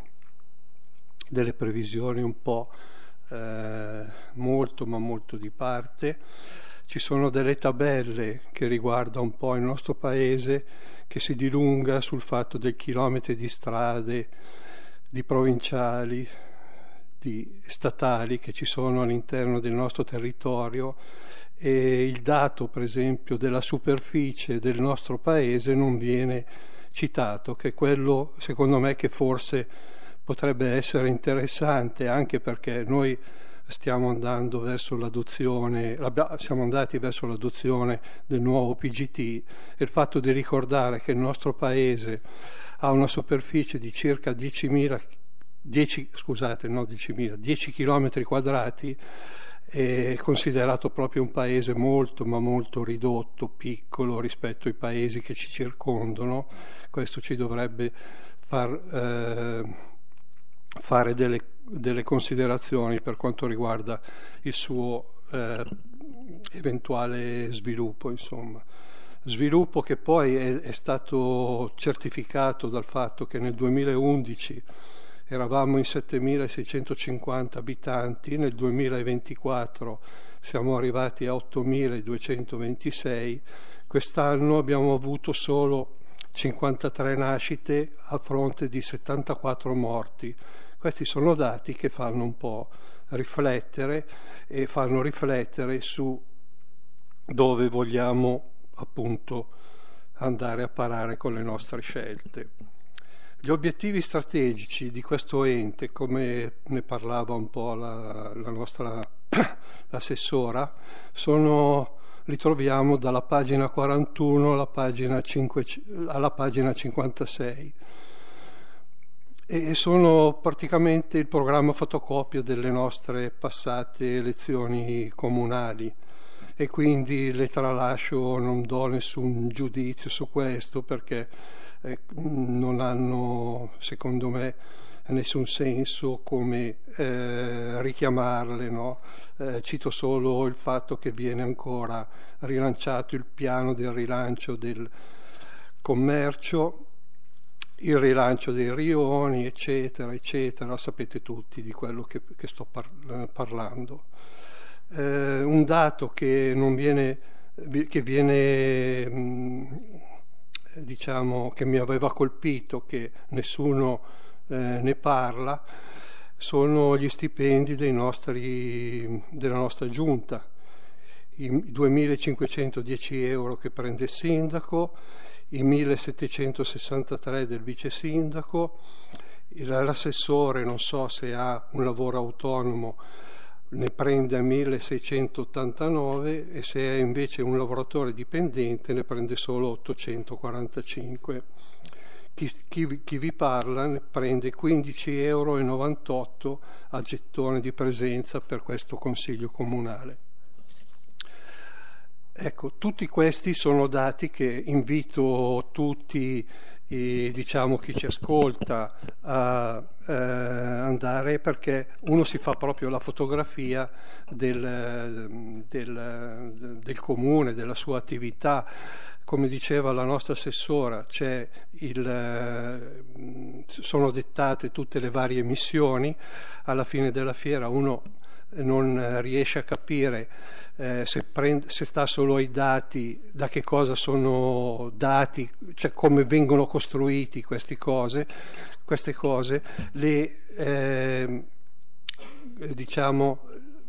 delle previsioni un po' Eh, molto ma molto di parte. Ci sono delle tabelle che riguardano un po' il nostro paese, che si dilunga sul fatto dei chilometri di strade, di provinciali, di statali che ci sono all'interno del nostro territorio, e il dato per esempio della superficie del nostro paese non viene citato, che è quello secondo me che forse potrebbe essere interessante, anche perché noi stiamo andando verso l'adozione, siamo andati verso l'adozione del nuovo P G T, e il fatto di ricordare che il nostro paese ha una superficie di circa diecimila, dieci, scusate, no diecimila, dieci chilometri quadrati, è considerato proprio un paese molto ma molto ridotto, piccolo rispetto ai paesi che ci circondano. Questo ci dovrebbe far eh, fare delle, delle considerazioni per quanto riguarda il suo eh, eventuale sviluppo, insomma. Sviluppo che poi è, è stato certificato dal fatto che nel duemilaundici eravamo in settemilaseicentocinquanta abitanti, nel duemilaventiquattro siamo arrivati a ottomiladuecentoventisei, quest'anno abbiamo avuto solo cinquantatré nascite a fronte di settantaquattro morti. Questi sono dati che fanno un po' riflettere e fanno riflettere su dove vogliamo appunto andare a parare con le nostre scelte. Gli obiettivi strategici di questo ente, come ne parlava un po' la, la nostra assessora, sono, li troviamo dalla pagina quarantuno alla pagina, cinque, alla pagina cinquantasei. E sono praticamente il programma fotocopia delle nostre passate elezioni comunali, e quindi le tralascio, non do nessun giudizio su questo perché eh, non hanno, secondo me, nessun senso come eh, richiamarle, no? Eh, cito solo il fatto che viene ancora rilanciato il piano del rilancio del commercio, il rilancio dei rioni, eccetera, eccetera. Sapete tutti di quello che, che sto par- parlando. Eh, un dato che non viene, che viene, mh, diciamo, che mi aveva colpito, che nessuno eh, ne parla, sono gli stipendi dei nostri, della nostra giunta. I duemilacinquecentodieci euro che prende il sindaco, i millesettecentosessantatré del vice sindaco, l'assessore non so se ha un lavoro autonomo ne prende a milleseicentottantanove, e se è invece un lavoratore dipendente ne prende solo ottocentoquarantacinque. Chi, chi, chi vi parla ne prende quindici euro e novantotto a gettone di presenza per questo consiglio comunale. Ecco, tutti questi sono dati che invito tutti i, diciamo, chi ci ascolta a eh, andare, perché uno si fa proprio la fotografia del, del, del comune, della sua attività. Come diceva la nostra assessora, c'è il, sono dettate tutte le varie missioni. Alla fine della fiera uno non riesce a capire eh, se, prende, se sta solo ai dati, da che cosa sono dati, cioè come vengono costruiti queste cose, queste cose le eh, diciamo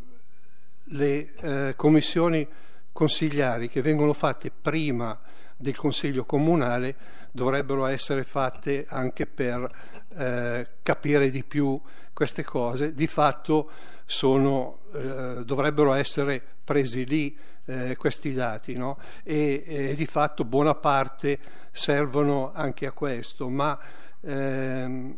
le eh, commissioni consigliari che vengono fatte prima del Consiglio Comunale dovrebbero essere fatte anche per eh, capire di più queste cose. Di fatto sono, eh, dovrebbero essere presi lì eh, questi dati, no? e, e di fatto buona parte servono anche a questo, ma ehm,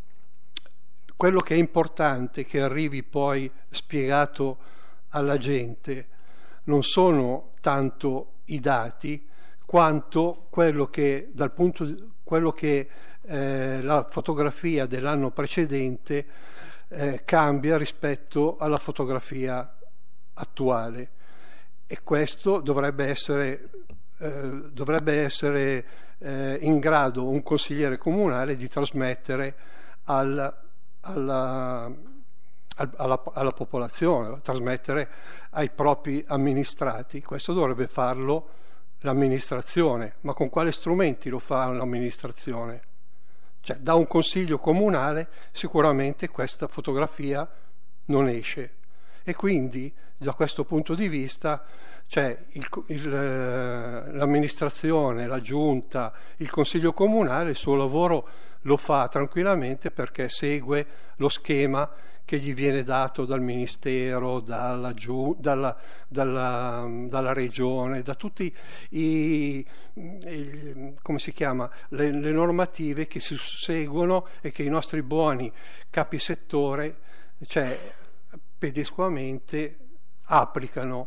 quello che è importante che arrivi poi spiegato alla gente non sono tanto i dati quanto quello che dal punto quello che eh, la fotografia dell'anno precedente eh, cambia rispetto alla fotografia attuale, e questo dovrebbe essere eh, dovrebbe essere eh, in grado un consigliere comunale di trasmettere al, alla Alla, alla popolazione, trasmettere ai propri amministrati. Questo dovrebbe farlo l'amministrazione, ma con quali strumenti lo fa l'amministrazione? Cioè, da un consiglio comunale sicuramente questa fotografia non esce, e quindi da questo punto di vista cioè, il, il, l'amministrazione, la giunta, il consiglio comunale il suo lavoro lo fa tranquillamente, perché segue lo schema che gli viene dato dal ministero, dalla, giu, dalla, dalla, dalla regione, da tutti i, i come si chiama, le, le normative che si seguono e che i nostri buoni capisettore, cioè pedisquamente, applicano.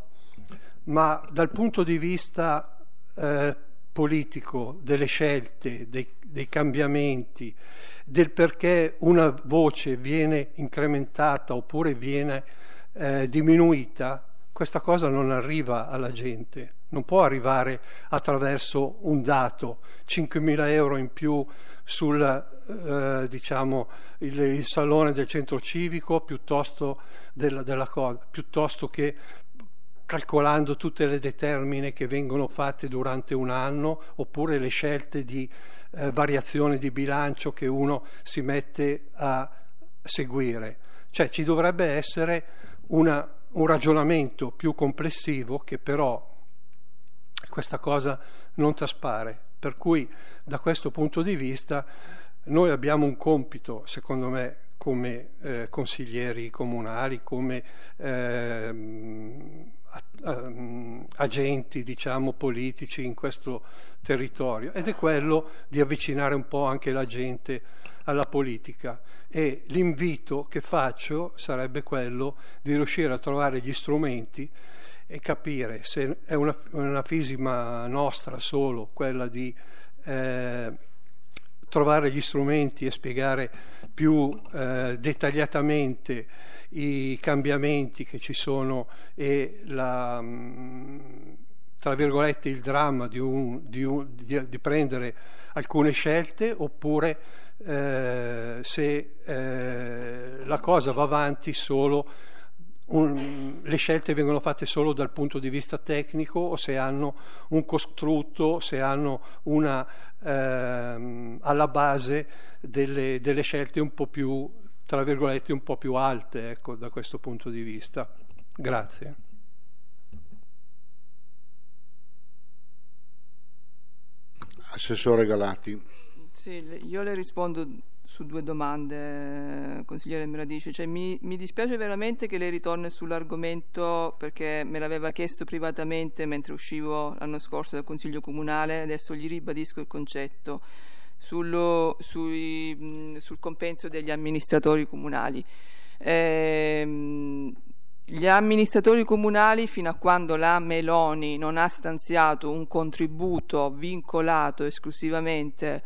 Ma dal punto di vista eh, politico, delle scelte, dei, dei cambiamenti, del perché una voce viene incrementata oppure viene eh, diminuita, questa cosa non arriva alla gente, non può arrivare attraverso un dato, cinquemila euro in più sul eh, diciamo il, il salone del centro civico piuttosto della, della cosa, piuttosto che calcolando tutte le determine che vengono fatte durante un anno, oppure le scelte di eh, variazione di bilancio che uno si mette a seguire. Cioè ci dovrebbe essere una, un ragionamento più complessivo, che però questa cosa non traspare. Per cui da questo punto di vista noi abbiamo un compito, secondo me, come eh, consiglieri comunali, come eh, agenti, diciamo, politici in questo territorio, ed è quello di avvicinare un po' anche la gente alla politica. E l'invito che faccio sarebbe quello di riuscire a trovare gli strumenti e capire se è una, una fisima nostra solo quella di eh, trovare gli strumenti e spiegare più eh, dettagliatamente i cambiamenti che ci sono e la, tra virgolette, il dramma di, un, di, un, di, di prendere alcune scelte, oppure eh, se eh, la cosa va avanti solo, un, le scelte vengono fatte solo dal punto di vista tecnico, o se hanno un costrutto, se hanno una ehm, alla base delle, delle scelte un po' più, tra virgolette, un po' più alte, ecco, da questo punto di vista. Grazie. Assessore Galati. Sì, io le rispondo su due domande, consigliere Radici. Cioè, mi, mi dispiace veramente che lei ritorni sull'argomento, perché me l'aveva chiesto privatamente mentre uscivo l'anno scorso dal Consiglio Comunale. Adesso gli ribadisco il concetto sullo, sui, sul compenso degli amministratori comunali. Ehm, gli amministratori comunali, fino a quando la Meloni non ha stanziato un contributo vincolato esclusivamente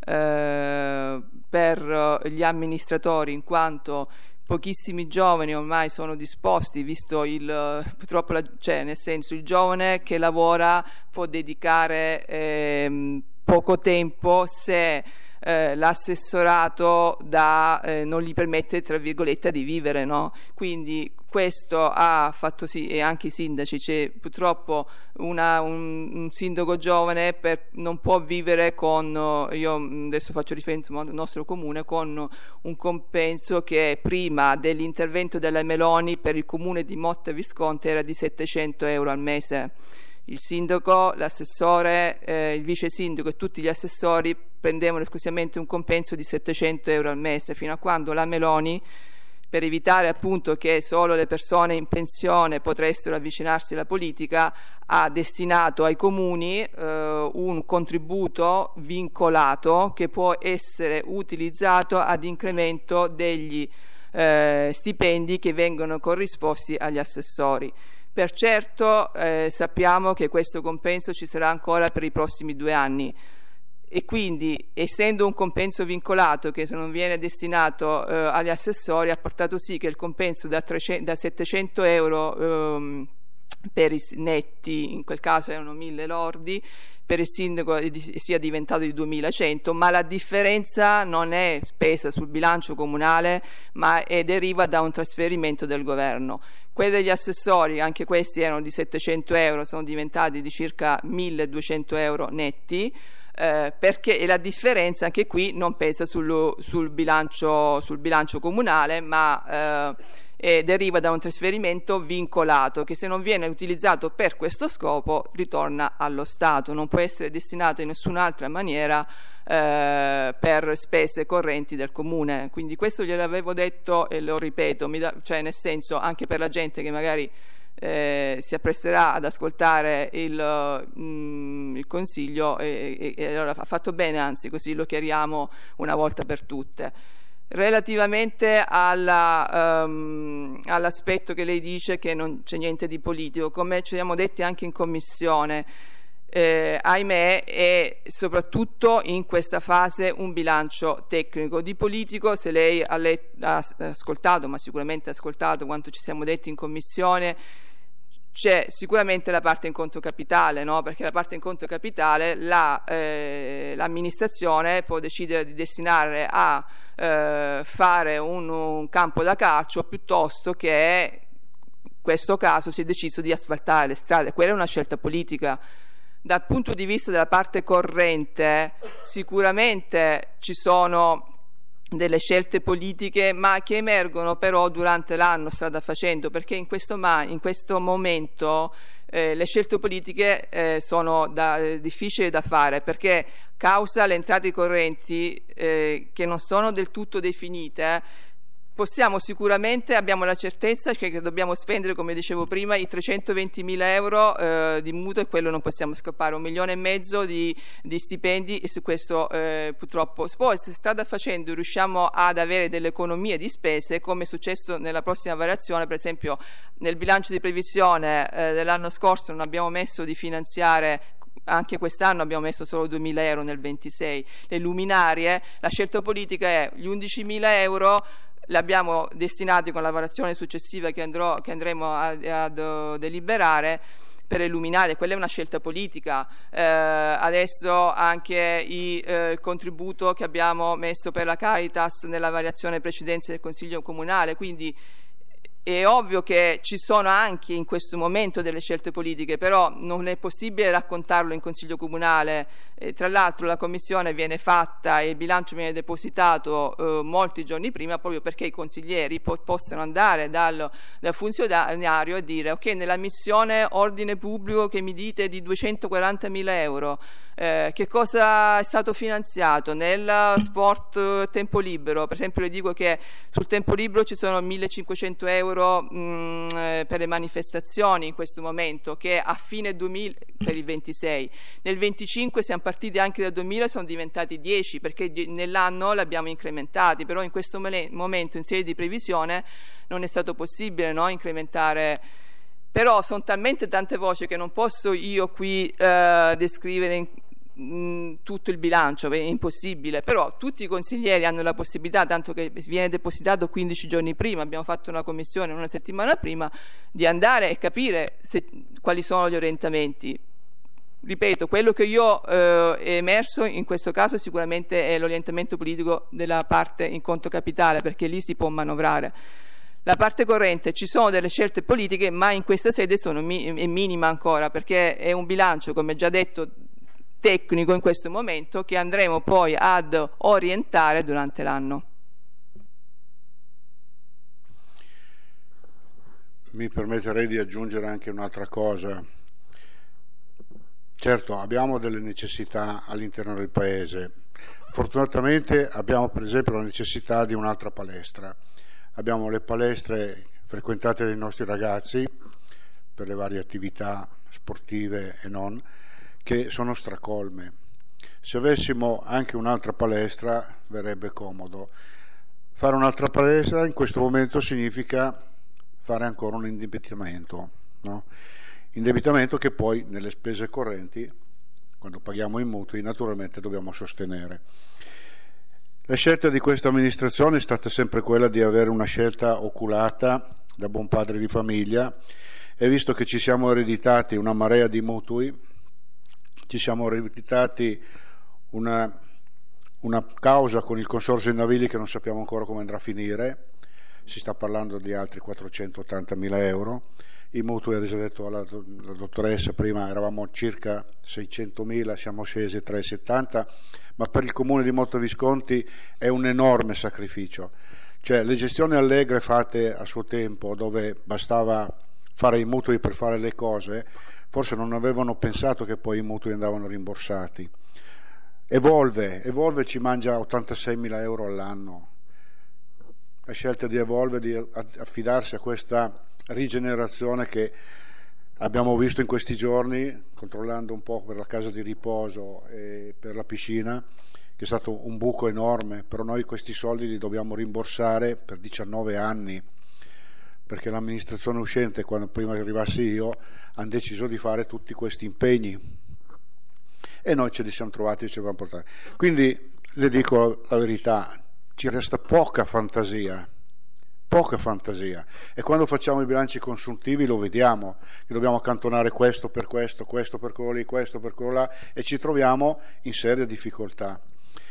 eh, per gli amministratori, in quanto pochissimi giovani ormai sono disposti, visto il purtroppo la, cioè nel senso il giovane che lavora può dedicare eh, poco tempo se Eh, l'assessorato da, eh, non gli permette tra virgolette di vivere, no? Quindi questo ha fatto sì, e anche i sindaci, c'è purtroppo una, un, un sindaco giovane per, non può vivere con, io adesso faccio riferimento al nostro comune, con un compenso che prima dell'intervento della Meloni per il comune di Motta Visconti era di settecento euro al mese. Il sindaco, l'assessore, eh, il vice sindaco e tutti gli assessori prendevano esclusivamente un compenso di settecento euro al mese, fino a quando la Meloni, per evitare appunto che solo le persone in pensione potessero avvicinarsi alla politica, ha destinato ai comuni eh, un contributo vincolato che può essere utilizzato ad incremento degli eh, stipendi che vengono corrisposti agli assessori. Per certo eh, sappiamo che questo compenso ci sarà ancora per i prossimi due anni e quindi, essendo un compenso vincolato che se non viene destinato eh, agli assessori, ha portato sì che il compenso da, trecento, da settecento euro ehm, per i netti, in quel caso erano mille lordi, per il sindaco sia diventato di duemilacento, ma la differenza non è spesa sul bilancio comunale, ma è, deriva da un trasferimento del governo. Quelli degli assessori, anche questi erano di settecento euro, sono diventati di circa milleduecento euro netti, eh, perché e la differenza anche qui non pesa sul, sul, bilancio, sul bilancio comunale, ma eh, e deriva da un trasferimento vincolato che, se non viene utilizzato per questo scopo, ritorna allo Stato, non può essere destinato in nessun'altra maniera eh, per spese correnti del comune. Quindi questo gliel'avevo detto e lo ripeto, mi da, cioè nel senso, anche per la gente che magari eh, si appresterà ad ascoltare il, mm, il consiglio, e, e, e allora ha fatto bene, anzi così lo chiariamo una volta per tutte. Relativamente alla, um, all'aspetto che lei dice che non c'è niente di politico, come ci siamo detti anche in commissione, eh, ahimè è soprattutto in questa fase un bilancio tecnico. Di politico, se lei ha, let- ha ascoltato, ma sicuramente ha ascoltato quanto ci siamo detti in commissione, c'è sicuramente la parte in conto capitale, no? Perché la parte in conto capitale la, eh, l'amministrazione può decidere di destinare a eh, fare un, un campo da calcio, piuttosto che in questo caso si è deciso di asfaltare le strade. Quella è una scelta politica. Dal punto di vista della parte corrente sicuramente ci sono delle scelte politiche, ma che emergono però durante l'anno strada facendo, perché in questo, ma- in questo momento eh, le scelte politiche eh, sono da, eh, difficili da fare, perché causa le entrate correnti eh, che non sono del tutto definite. Possiamo sicuramente, abbiamo la certezza che, che dobbiamo spendere, come dicevo prima, i trecentoventimila euro eh, di mutuo, e quello non possiamo scappare, un milione e mezzo di, di stipendi, e su questo eh, purtroppo poi, se strada facendo riusciamo ad avere delle economie di spese, come è successo nella prossima variazione. Per esempio nel bilancio di previsione eh, dell'anno scorso non abbiamo messo di finanziare, anche quest'anno abbiamo messo solo duemila euro nel ventisei, le luminarie. La scelta politica è gli undicimila euro li abbiamo destinati con la variazione successiva che, andrò, che andremo ad, ad deliberare per illuminare. Quella è una scelta politica. Eh, adesso anche i, eh, il contributo che abbiamo messo per la Caritas nella variazione precedente del Consiglio Comunale, quindi è ovvio che ci sono anche in questo momento delle scelte politiche, però non è possibile raccontarlo in Consiglio Comunale. Eh, tra l'altro la commissione viene fatta e il bilancio viene depositato eh, molti giorni prima, proprio perché i consiglieri po- possano andare dal, dal funzionario e dire: ok, nella missione ordine pubblico che mi dite di duecentoquarantamila euro, Eh, che cosa è stato finanziato nel sport tempo libero? Per esempio le dico che sul tempo libero ci sono millecinquecento euro mh, per le manifestazioni in questo momento, che a fine duemila per il ventisei, nel venticinque siamo partiti anche da duemila e sono diventati dieci, perché nell'anno li abbiamo incrementati, però in questo momento in serie di previsione non è stato possibile, no, incrementare. Però sono talmente tante voci che non posso io qui eh, descrivere in, mh, tutto il bilancio, è impossibile. Però tutti i consiglieri hanno la possibilità, tanto che viene depositato quindici giorni prima, abbiamo fatto una commissione una settimana prima, di andare e capire se, quali sono gli orientamenti. Ripeto, quello che io eh, è emerso in questo caso sicuramente è l'orientamento politico della parte in conto capitale, perché lì si può manovrare. La parte corrente, ci sono delle scelte politiche, ma in questa sede sono mi- è minima ancora, perché è un bilancio, come già detto, tecnico in questo momento, che andremo poi ad orientare durante l'anno. Mi permetterei di aggiungere anche un'altra cosa. Certo, abbiamo delle necessità all'interno del Paese. Fortunatamente abbiamo per esempio la necessità di un'altra palestra. Abbiamo le palestre frequentate dai nostri ragazzi per le varie attività sportive e non, che sono stracolme. Se avessimo anche un'altra palestra verrebbe comodo. Fare un'altra palestra in questo momento significa fare ancora un indebitamento, no? Indebitamento che poi nelle spese correnti, quando paghiamo i mutui, naturalmente dobbiamo sostenere. La scelta di questa amministrazione è stata sempre quella di avere una scelta oculata da buon padre di famiglia, e visto che ci siamo ereditati una marea di mutui, ci siamo ereditati una, una causa con il Consorzio Navili che non sappiamo ancora come andrà a finire, si sta parlando di altri quattrocentottantamila euro. I mutui, ha già detto la, la dottoressa prima, eravamo circa seicentomila, siamo scesi a trecentosettanta, ma per il comune di Montevisconti è un enorme sacrificio. Cioè, le gestioni allegre fatte a suo tempo, dove bastava fare i mutui per fare le cose, forse non avevano pensato che poi i mutui andavano rimborsati. Evolve, Evolve ci mangia ottantaseimila euro all'anno. La scelta di Evolve di affidarsi a questa rigenerazione che abbiamo visto in questi giorni, controllando un po' per la casa di riposo e per la piscina, che è stato un buco enorme, però noi questi soldi li dobbiamo rimborsare per diciannove anni, perché l'amministrazione uscente, quando prima arrivassi io, hanno deciso di fare tutti questi impegni e noi ce li siamo trovati e ce li abbiamo portati. Quindi le dico la verità, ci resta poca fantasia, poca fantasia, e quando facciamo i bilanci consuntivi lo vediamo, che dobbiamo accantonare questo per questo, questo per quello lì, questo per quello là, e ci troviamo in seria difficoltà.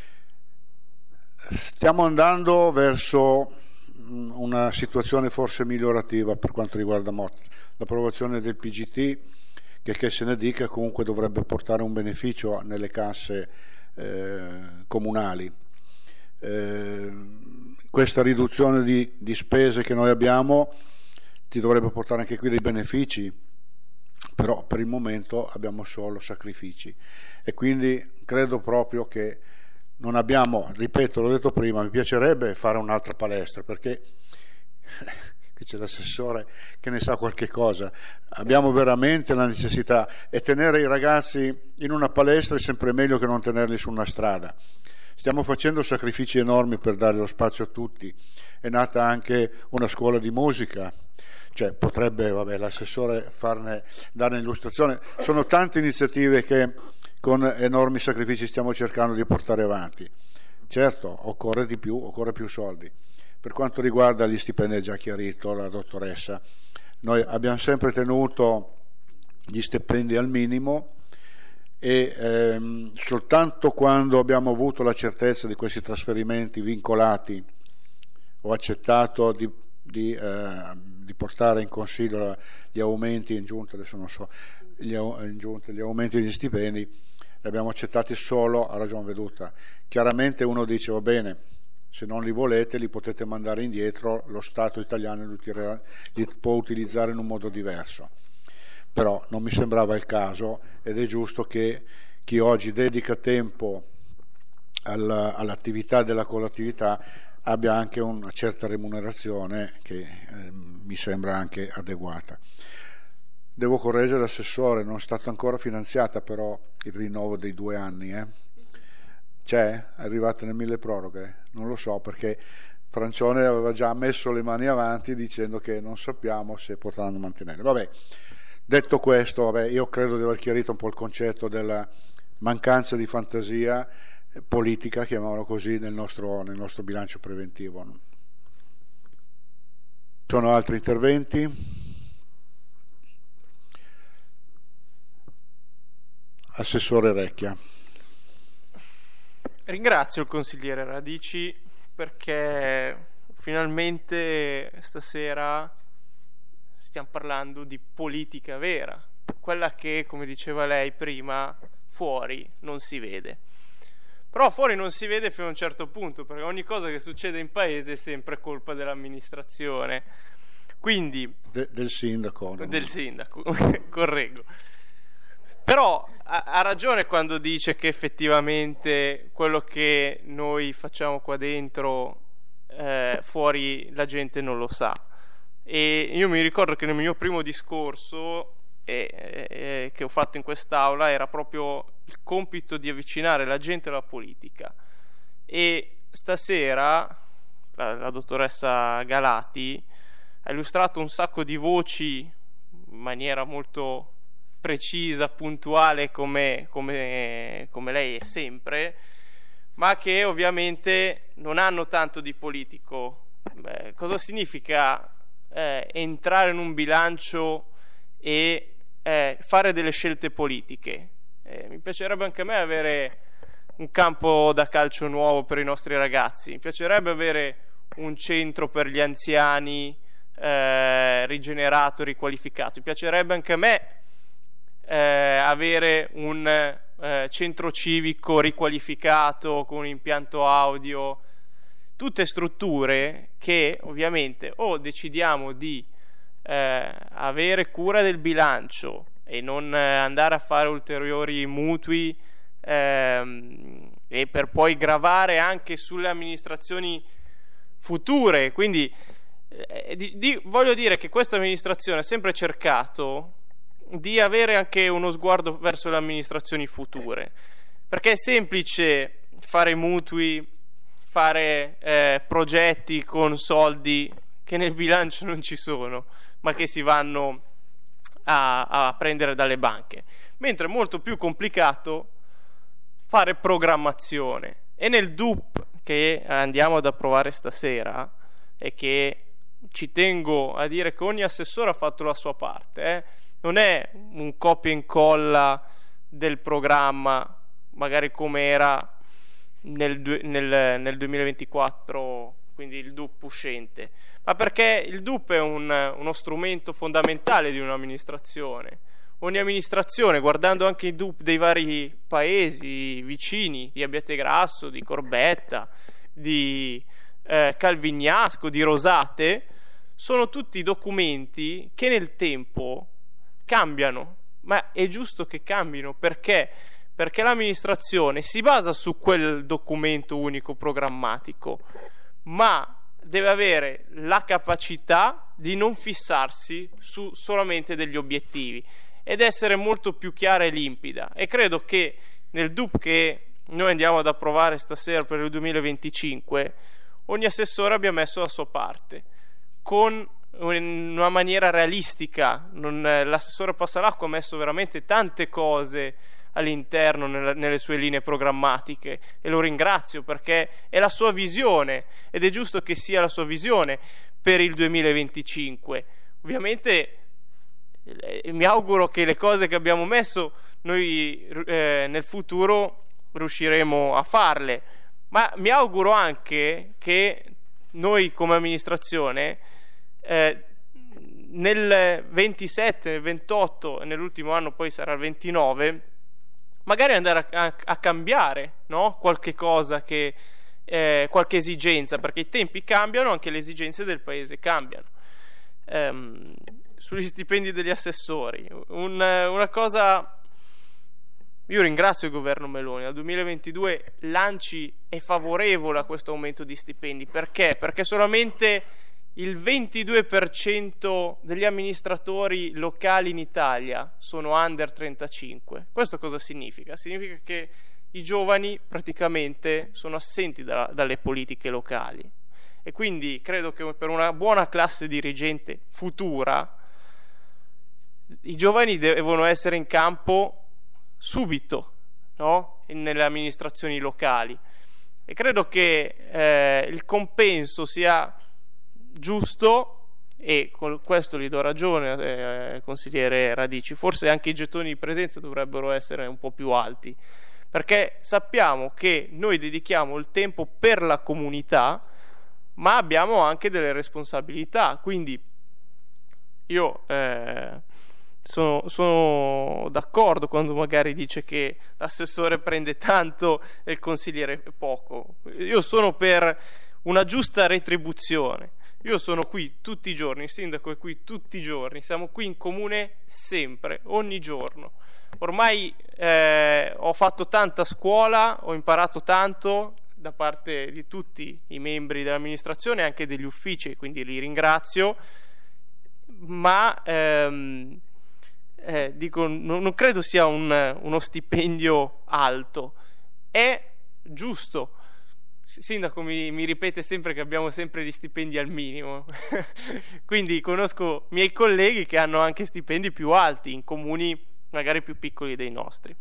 Stiamo andando verso una situazione forse migliorativa per quanto riguarda Mot. L'approvazione del P G T, che, che se ne dica, comunque dovrebbe portare un beneficio nelle casse eh, comunali. Eh, questa riduzione di, di spese che noi abbiamo ti dovrebbe portare anche qui dei benefici, però per il momento abbiamo solo sacrifici, e quindi credo proprio che non abbiamo, ripeto, l'ho detto prima, mi piacerebbe fare un'altra palestra, perché qui c'è l'assessore che ne sa qualche cosa, abbiamo veramente la necessità, e tenere i ragazzi in una palestra è sempre meglio che non tenerli su una strada. Stiamo facendo sacrifici enormi per dare lo spazio a tutti. È nata anche una scuola di musica, cioè potrebbe, vabbè, l'assessore farne, dare un'illustrazione. Sono tante iniziative che con enormi sacrifici stiamo cercando di portare avanti. Certo, occorre di più, occorre più soldi. Per quanto riguarda gli stipendi, ha già chiarito la dottoressa, noi abbiamo sempre tenuto gli stipendi al minimo, e ehm, soltanto quando abbiamo avuto la certezza di questi trasferimenti vincolati ho accettato di, di, eh, di portare in consiglio gli aumenti in giunta, adesso non so, gli, in giunta, gli aumenti degli stipendi, li abbiamo accettati solo a ragion veduta. Chiaramente uno dice, va bene, se non li volete li potete mandare indietro, lo Stato italiano li, tirerà, li può utilizzare in un modo diverso. Però non mi sembrava il caso, ed è giusto che chi oggi dedica tempo alla, all'attività della collettività abbia anche una certa remunerazione che eh, mi sembra anche adeguata. Devo correggere l'assessore, non è stata ancora finanziata però il rinnovo dei due anni, eh? C'è? È arrivata nel mille proroghe? Non lo so, perché Francione aveva già messo le mani avanti dicendo che non sappiamo se potranno mantenere. Vabbè, detto questo, vabbè, io credo di aver chiarito un po' il concetto della mancanza di fantasia politica, chiamiamolo così, nel nostro, nel nostro bilancio preventivo. Sono altri interventi? Assessore Recchia. Ringrazio il consigliere Radici perché finalmente stasera stiamo parlando di politica vera, quella che, come diceva lei prima, fuori non si vede. Però fuori non si vede fino a un certo punto, perché ogni cosa che succede in paese è sempre colpa dell'amministrazione. Quindi De, del sindaco. No? Del sindaco, correggo. Però ha, ha ragione quando dice che effettivamente quello che noi facciamo qua dentro eh, fuori la gente non lo sa. E io mi ricordo che nel mio primo discorso eh, eh, che ho fatto in quest'aula era proprio il compito di avvicinare la gente alla politica. E stasera la, la dottoressa Galati ha illustrato un sacco di voci in maniera molto precisa, puntuale, come, come, come lei è sempre, ma che ovviamente non hanno tanto di politico. Beh, cosa significa eh, entrare in un bilancio e eh, fare delle scelte politiche? Eh, mi piacerebbe anche a me avere un campo da calcio nuovo per i nostri ragazzi, mi piacerebbe avere un centro per gli anziani eh, rigenerato, riqualificato, mi piacerebbe anche a me Eh, avere un eh, centro civico riqualificato con un impianto audio, tutte strutture che ovviamente o decidiamo di eh, avere cura del bilancio e non eh, andare a fare ulteriori mutui ehm, e per poi gravare anche sulle amministrazioni future. Quindi eh, di, di, voglio dire che questa amministrazione ha sempre cercato di avere anche uno sguardo verso le amministrazioni future, perché è semplice fare mutui, fare eh, progetti con soldi che nel bilancio non ci sono, ma che si vanno a, a prendere dalle banche, mentre è molto più complicato fare programmazione. E nel D U P che andiamo ad approvare stasera, e che ci tengo a dire che ogni assessore ha fatto la sua parte, eh, non è un copia e incolla del programma, magari come era nel, nel, nel duemilaventiquattro, quindi il D U P uscente, ma perché il D U P è un, uno strumento fondamentale di un'amministrazione. Ogni amministrazione, guardando anche i D U P dei vari paesi vicini, di Abbiategrasso, di Corbetta, di eh, Calvignasco, di Rosate, sono tutti documenti che nel tempo cambiano, ma è giusto che cambino. Perché? Perché l'amministrazione si basa su quel documento unico programmatico, ma deve avere la capacità di non fissarsi su solamente degli obiettivi ed essere molto più chiara e limpida. E credo che nel D U P che noi andiamo ad approvare stasera per il duemilaventicinque ogni assessore abbia messo la sua parte con in una maniera realistica. Non, l'assessore Passalacqua ha messo veramente tante cose all'interno nelle, nelle sue linee programmatiche e lo ringrazio, perché è la sua visione ed è giusto che sia la sua visione per il duemilaventicinque. Ovviamente eh, mi auguro che le cose che abbiamo messo noi eh, nel futuro riusciremo a farle, ma mi auguro anche che noi come amministrazione Eh, nel ventisette, nel ventotto e nell'ultimo anno poi sarà il ventinove, magari andare a, a, a cambiare, no? Qualche cosa, che eh, qualche esigenza, perché i tempi cambiano, anche le esigenze del paese cambiano. Ehm, sugli stipendi degli assessori, un, una cosa io ringrazio il governo Meloni. Nel duemilaventidue l'A N C I è favorevole a questo aumento di stipendi. Perché? Perché solamente il ventidue per cento degli amministratori locali in Italia sono under trentacinque. Questo cosa significa? Significa che i giovani praticamente sono assenti da, dalle politiche locali, e quindi credo che per una buona classe dirigente futura i giovani devono essere in campo subito, no? Nelle amministrazioni locali, e credo che eh, il compenso sia giusto, e con questo gli do ragione, eh, consigliere Radici, forse anche i gettoni di presenza dovrebbero essere un po' più alti, perché sappiamo che noi dedichiamo il tempo per la comunità, ma abbiamo anche delle responsabilità. Quindi io eh, sono, sono d'accordo quando magari dice che l'assessore prende tanto e il consigliere poco. Io sono per una giusta retribuzione. Io sono qui tutti i giorni, il sindaco è qui tutti i giorni, siamo qui in comune sempre, ogni giorno. Ormai eh, ho fatto tanta scuola, ho imparato tanto da parte di tutti i membri dell'amministrazione e anche degli uffici, quindi li ringrazio, ma ehm, eh, dico, non, non credo sia un, uno stipendio alto, è giusto. Sindaco mi, mi ripete sempre che abbiamo sempre gli stipendi al minimo quindi conosco miei colleghi che hanno anche stipendi più alti in comuni magari più piccoli dei nostri.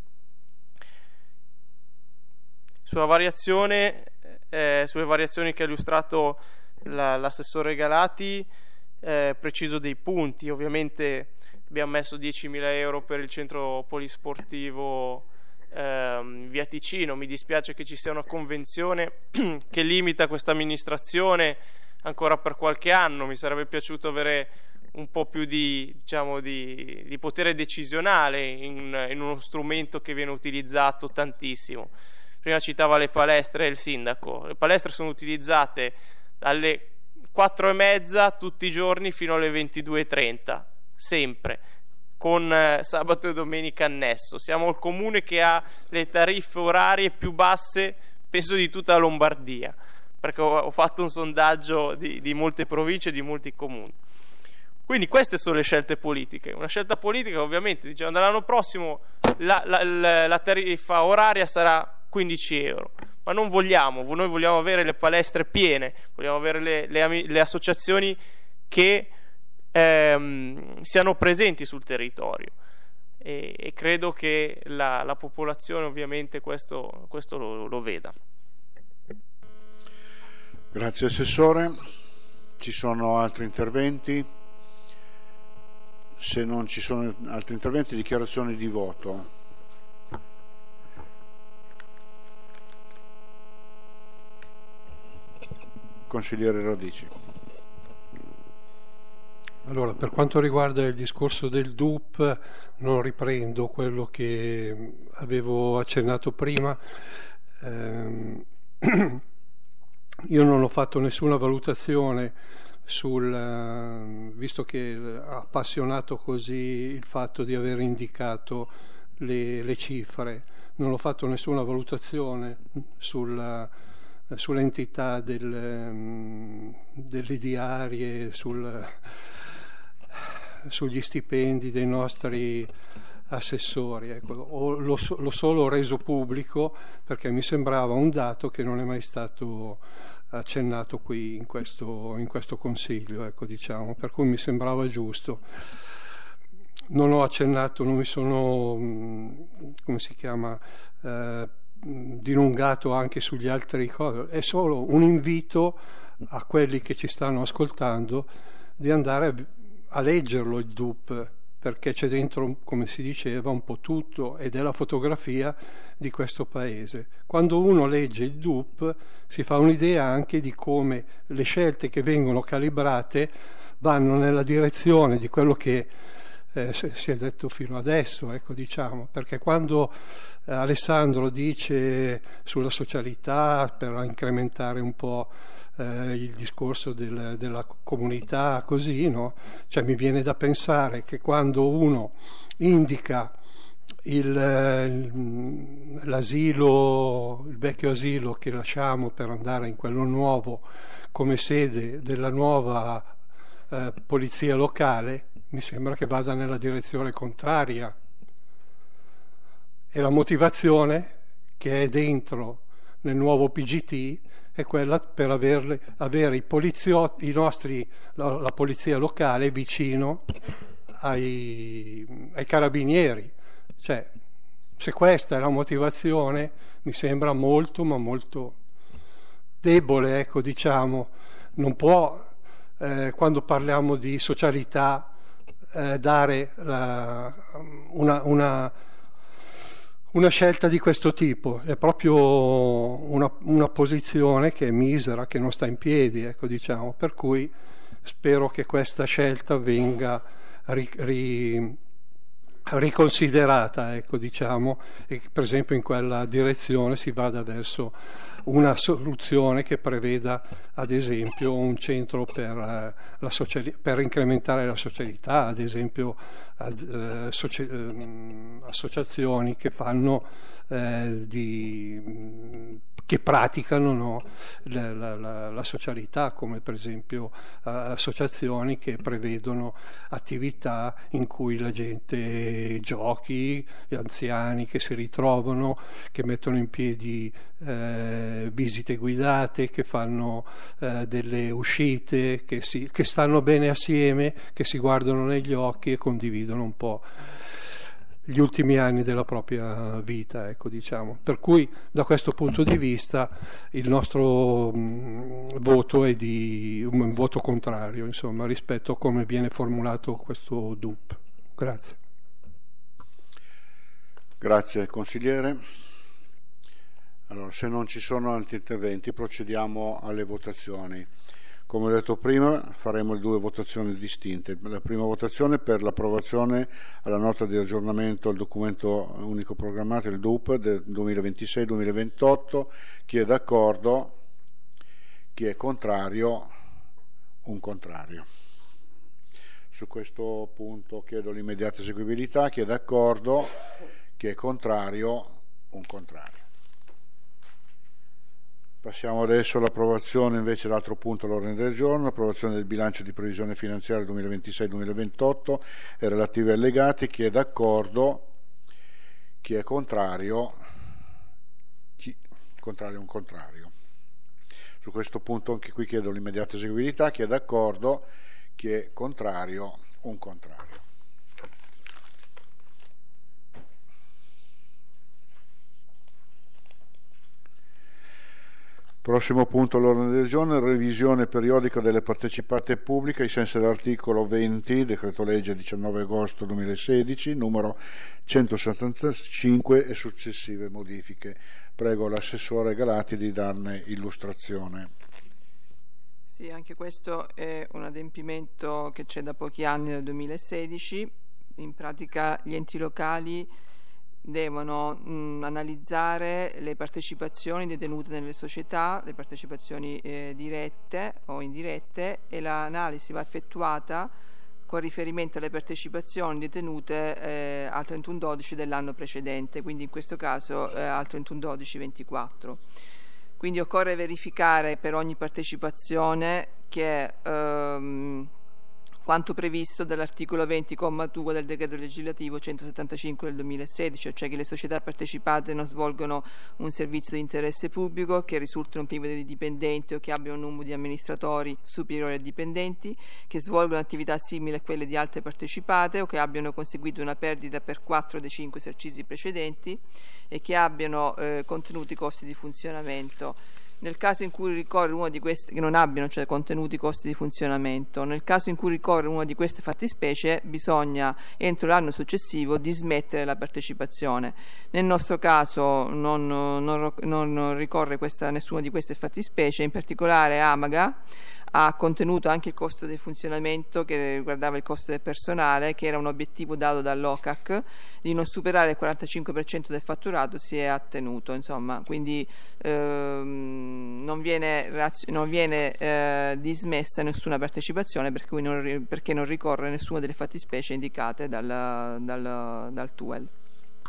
Sulla variazione, eh, sulle variazioni che ha illustrato la, l'assessore Galati, eh, preciso dei punti. Ovviamente abbiamo messo diecimila euro per il centro polisportivo eh, via Ticino. Mi dispiace che ci sia una convenzione che limita questa amministrazione ancora per qualche anno. Mi sarebbe piaciuto avere un po' più di, diciamo, di, di potere decisionale in, in uno strumento che viene utilizzato tantissimo. Prima citava le palestre e il sindaco. Le palestre sono utilizzate dalle quattro e mezza tutti i giorni fino alle ventidue e trenta, sempre, con eh, sabato e domenica annesso. Siamo il comune che ha le tariffe orarie più basse, penso, di tutta la Lombardia, perché ho, ho fatto un sondaggio di, di molte province e di molti comuni. Quindi queste sono le scelte politiche. Una scelta politica, ovviamente, diciamo, dall'anno prossimo la, la, la, la tariffa oraria sarà quindici euro, ma non vogliamo, noi vogliamo avere le palestre piene, vogliamo avere le, le, le associazioni che ehm, siano presenti sul territorio, e, e credo che la, la popolazione ovviamente questo, questo lo, lo veda. Grazie Assessore. Ci sono altri interventi? Se non ci sono altri interventi, dichiarazioni di voto. Consigliere Radici. Allora, per quanto riguarda il discorso del D U P, non riprendo quello che avevo accennato prima. Eh, io non ho fatto nessuna valutazione sul, visto che ha appassionato così il fatto di aver indicato le, le cifre, non ho fatto nessuna valutazione sul sull'entità del, delle diarie, sul, sugli stipendi dei nostri assessori. Ecco, l'ho, l'ho solo reso pubblico perché mi sembrava un dato che non è mai stato accennato qui in questo, in questo Consiglio, ecco, diciamo, per cui mi sembrava giusto. Non ho accennato, non mi sono, come si chiama, eh, dilungato anche sugli altri cose. È solo un invito a quelli che ci stanno ascoltando di andare a leggerlo il D U P, perché c'è dentro, come si diceva, un po' tutto, ed è la fotografia di questo paese. Quando uno legge il D U P si fa un'idea anche di come le scelte che vengono calibrate vanno nella direzione di quello che Eh, si è detto fino adesso, ecco, diciamo, perché quando eh, Alessandro dice sulla socialità per incrementare un po' eh, il discorso del, della comunità, così, no? Cioè, mi viene da pensare che quando uno indica il, l'asilo, il vecchio asilo che lasciamo per andare in quello nuovo come sede della nuova eh, polizia locale, mi sembra che vada nella direzione contraria. E la motivazione che è dentro nel nuovo P G T è quella per averle, avere i poliziotti, i nostri, la, la polizia locale vicino ai, ai carabinieri. Cioè, se questa è la motivazione, mi sembra molto, ma molto debole, ecco, diciamo. Non può, eh, quando parliamo di socialità, eh, dare la, una, una, una scelta di questo tipo. È proprio una, una posizione che è misera, che non sta in piedi, ecco, diciamo. Per cui spero che questa scelta venga ri, ri, riconsiderata, ecco, diciamo, e che per esempio in quella direzione si vada verso una soluzione che preveda ad esempio un centro per, eh, la sociali- per incrementare la socialità, ad esempio eh, soci- eh, associazioni che fanno eh, di, che praticano, no, la, la, la, la socialità, come per esempio eh, associazioni che prevedono attività in cui la gente giochi, gli anziani che si ritrovano, che mettono in piedi eh, visite guidate, che fanno eh, delle uscite, che, si, che stanno bene assieme, che si guardano negli occhi e condividono un po' gli ultimi anni della propria vita, ecco, diciamo. Per cui da questo punto di vista il nostro mh, voto è di un voto contrario, insomma, rispetto a come viene formulato questo D U P. Grazie. Grazie consigliere. Allora, se non ci sono altri interventi procediamo alle votazioni. Come ho detto prima, faremo le due votazioni distinte. La prima votazione per l'approvazione alla nota di aggiornamento al documento unico programmatico, il D U P del duemilaventisei duemilaventotto. Chi è d'accordo? Chi è contrario? Un contrario. Su questo punto chiedo l'immediata eseguibilità. Chi è d'accordo? Chi è contrario? Un contrario. Passiamo adesso all'approvazione invece dell'altro punto all'ordine del giorno, l'approvazione del bilancio di previsione finanziaria duemilaventisei duemilaventotto e relativi allegati. Chi è d'accordo? Chi è contrario? Chi contrario un contrario. Su questo punto anche qui chiedo l'immediata eseguibilità. Chi è d'accordo? Chi è contrario? Un contrario. Prossimo punto all'ordine del giorno, revisione periodica delle partecipate pubbliche ai sensi dell'articolo venti, decreto legge diciannove agosto duemilasedici, numero centosettantacinque e successive modifiche. Prego l'assessore Galati di darne illustrazione. Sì, anche questo è un adempimento che c'è da pochi anni, nel duemilasedici. In pratica gli enti locali devono mh, analizzare le partecipazioni detenute nelle società, le partecipazioni eh, dirette o indirette, e l'analisi va effettuata con riferimento alle partecipazioni detenute eh, al trentuno dodici dell'anno precedente, quindi in questo caso eh, al trentuno dodici ventiquattro. Quindi occorre verificare per ogni partecipazione che ehm, quanto previsto dall'articolo venti comma due del decreto legislativo centosettantacinque del duemilasedici, cioè che le società partecipate non svolgono un servizio di interesse pubblico, che risultano prive di dipendenti o che abbiano un numero di amministratori superiore ai dipendenti, che svolgono attività simili a quelle di altre partecipate o che abbiano conseguito una perdita per quattro dei cinque esercizi precedenti e che abbiano eh, contenuti costi di funzionamento. Nel caso in cui ricorre uno di questi, che non abbiano cioè contenuti costi di funzionamento, nel caso in cui ricorre una di queste fattispecie, bisogna entro l'anno successivo dismettere la partecipazione. Nel nostro caso non, non, non ricorre questa, nessuna di queste fattispecie, in particolare Amaga ha contenuto anche il costo di funzionamento che riguardava il costo del personale, che era un obiettivo dato dall'O C A C di non superare il quarantacinque per cento del fatturato, si è attenuto, insomma, quindi ehm, non viene, non viene eh, dismessa nessuna partecipazione perché non, perché non ricorre nessuna delle fattispecie indicate dal, dal, dal T U E L.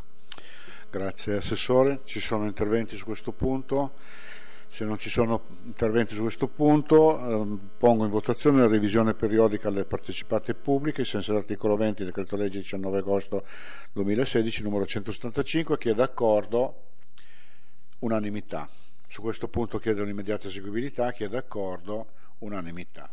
Grazie Assessore. Ci sono interventi su questo punto? Se non ci sono interventi su questo punto, eh, pongo in votazione la revisione periodica alle partecipate pubbliche, ai sensi dell'articolo venti del decreto legge diciannove agosto duemilasedici numero centosettantacinque. Chi è d'accordo? Unanimità. Su questo punto chiedo l'immediata eseguibilità. Chi è d'accordo? Unanimità.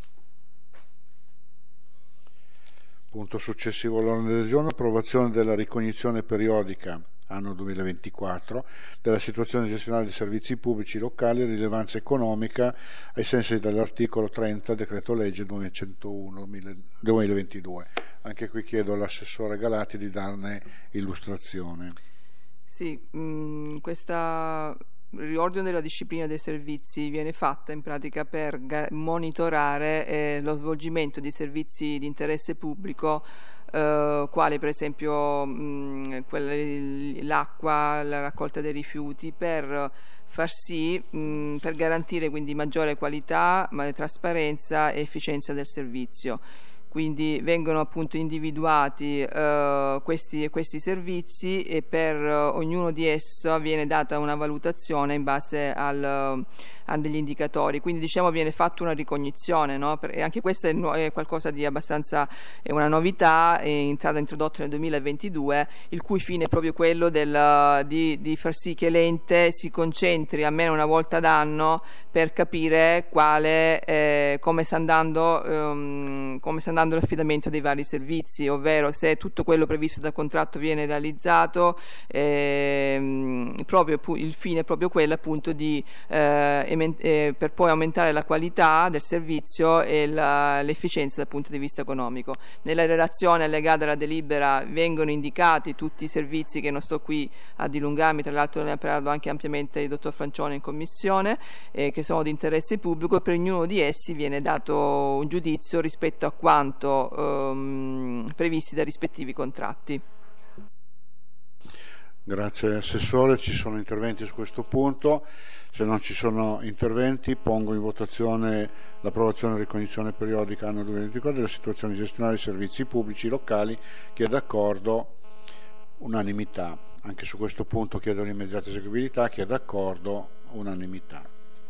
Punto successivo all'ordine del giorno: approvazione della ricognizione periodica anno duemilaventiquattro della situazione gestionale dei servizi pubblici locali a rilevanza economica ai sensi dell'articolo trenta decreto legge duecentouno duemilaventidue. Anche qui chiedo all'assessore Galati di darne illustrazione. Sì, mh, questa riordino della disciplina dei servizi viene fatta in pratica per ga- monitorare eh, lo svolgimento di servizi di interesse pubblico, eh, quali per esempio mh, quelle, l'acqua, la raccolta dei rifiuti, per far sì, mh, per garantire quindi maggiore qualità, ma trasparenza e efficienza del servizio. Quindi vengono appunto individuati eh, questi, questi servizi e per eh, ognuno di esso viene data una valutazione in base al, a degli indicatori. Quindi diciamo viene fatta una ricognizione, no? E anche questa è, no, è qualcosa di abbastanza, è una novità, è entrata introdotta nel duemilaventidue, il cui fine è proprio quello del, di, di far sì che l'ente si concentri almeno una volta ad anno per capire quale, eh, come sta andando, um, come sta andando l'affidamento dei vari servizi, ovvero se tutto quello previsto dal contratto viene realizzato. ehm, proprio il fine è proprio quello appunto di eh, emen- eh, per poi aumentare la qualità del servizio e la, l'efficienza dal punto di vista economico. Nella relazione allegata alla delibera vengono indicati tutti i servizi, che non sto qui a dilungarmi, tra l'altro ne ha parlato anche ampiamente il dottor Francione in commissione, eh, che sono di interesse pubblico, e per ognuno di essi viene dato un giudizio rispetto a quanto Um, previsti dai rispettivi contratti. Grazie Assessore. Ci sono interventi su questo punto? Se non ci sono interventi, pongo in votazione l'approvazione e ricognizione periodica anno duemilaventiquattro della situazione gestionale dei servizi pubblici locali. Chi è d'accordo? Unanimità. Anche su questo punto chiedo l'immediata eseguibilità. Chi è d'accordo? Unanimità.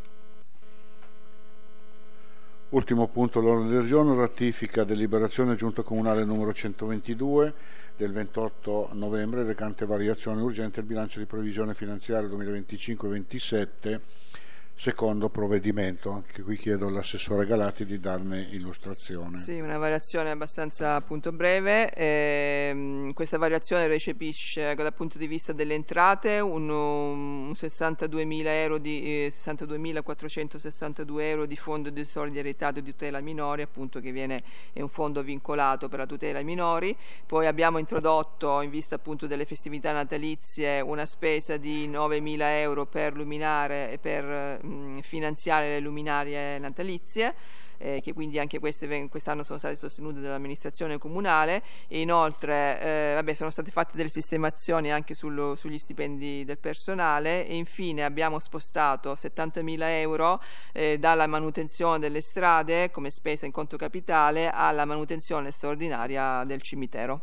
Ultimo punto all'ordine del giorno: ratifica deliberazione giunta comunale numero centoventidue del ventotto novembre recante variazione urgente al bilancio di previsione finanziaria duemilaventicinque ventisette, secondo provvedimento. Anche qui chiedo all'assessore Galati di darne illustrazione. Sì, una variazione abbastanza appunto breve. Ehm, questa variazione recepisce dal punto di vista delle entrate un, un sessantaduemila euro di eh, sessantaduemilaquattrocentosessantadue euro di fondo di solidarietà di tutela ai minori, appunto, che viene è un fondo vincolato per la tutela ai minori. Poi abbiamo introdotto, in vista appunto delle festività natalizie, una spesa di novemila euro per luminare e per finanziare le luminarie natalizie, eh, che quindi anche queste quest'anno sono state sostenute dall'amministrazione comunale. E inoltre eh, vabbè, sono state fatte delle sistemazioni anche sullo, sugli stipendi del personale. E infine abbiamo spostato settantamila euro eh, dalla manutenzione delle strade come spesa in conto capitale alla manutenzione straordinaria del cimitero.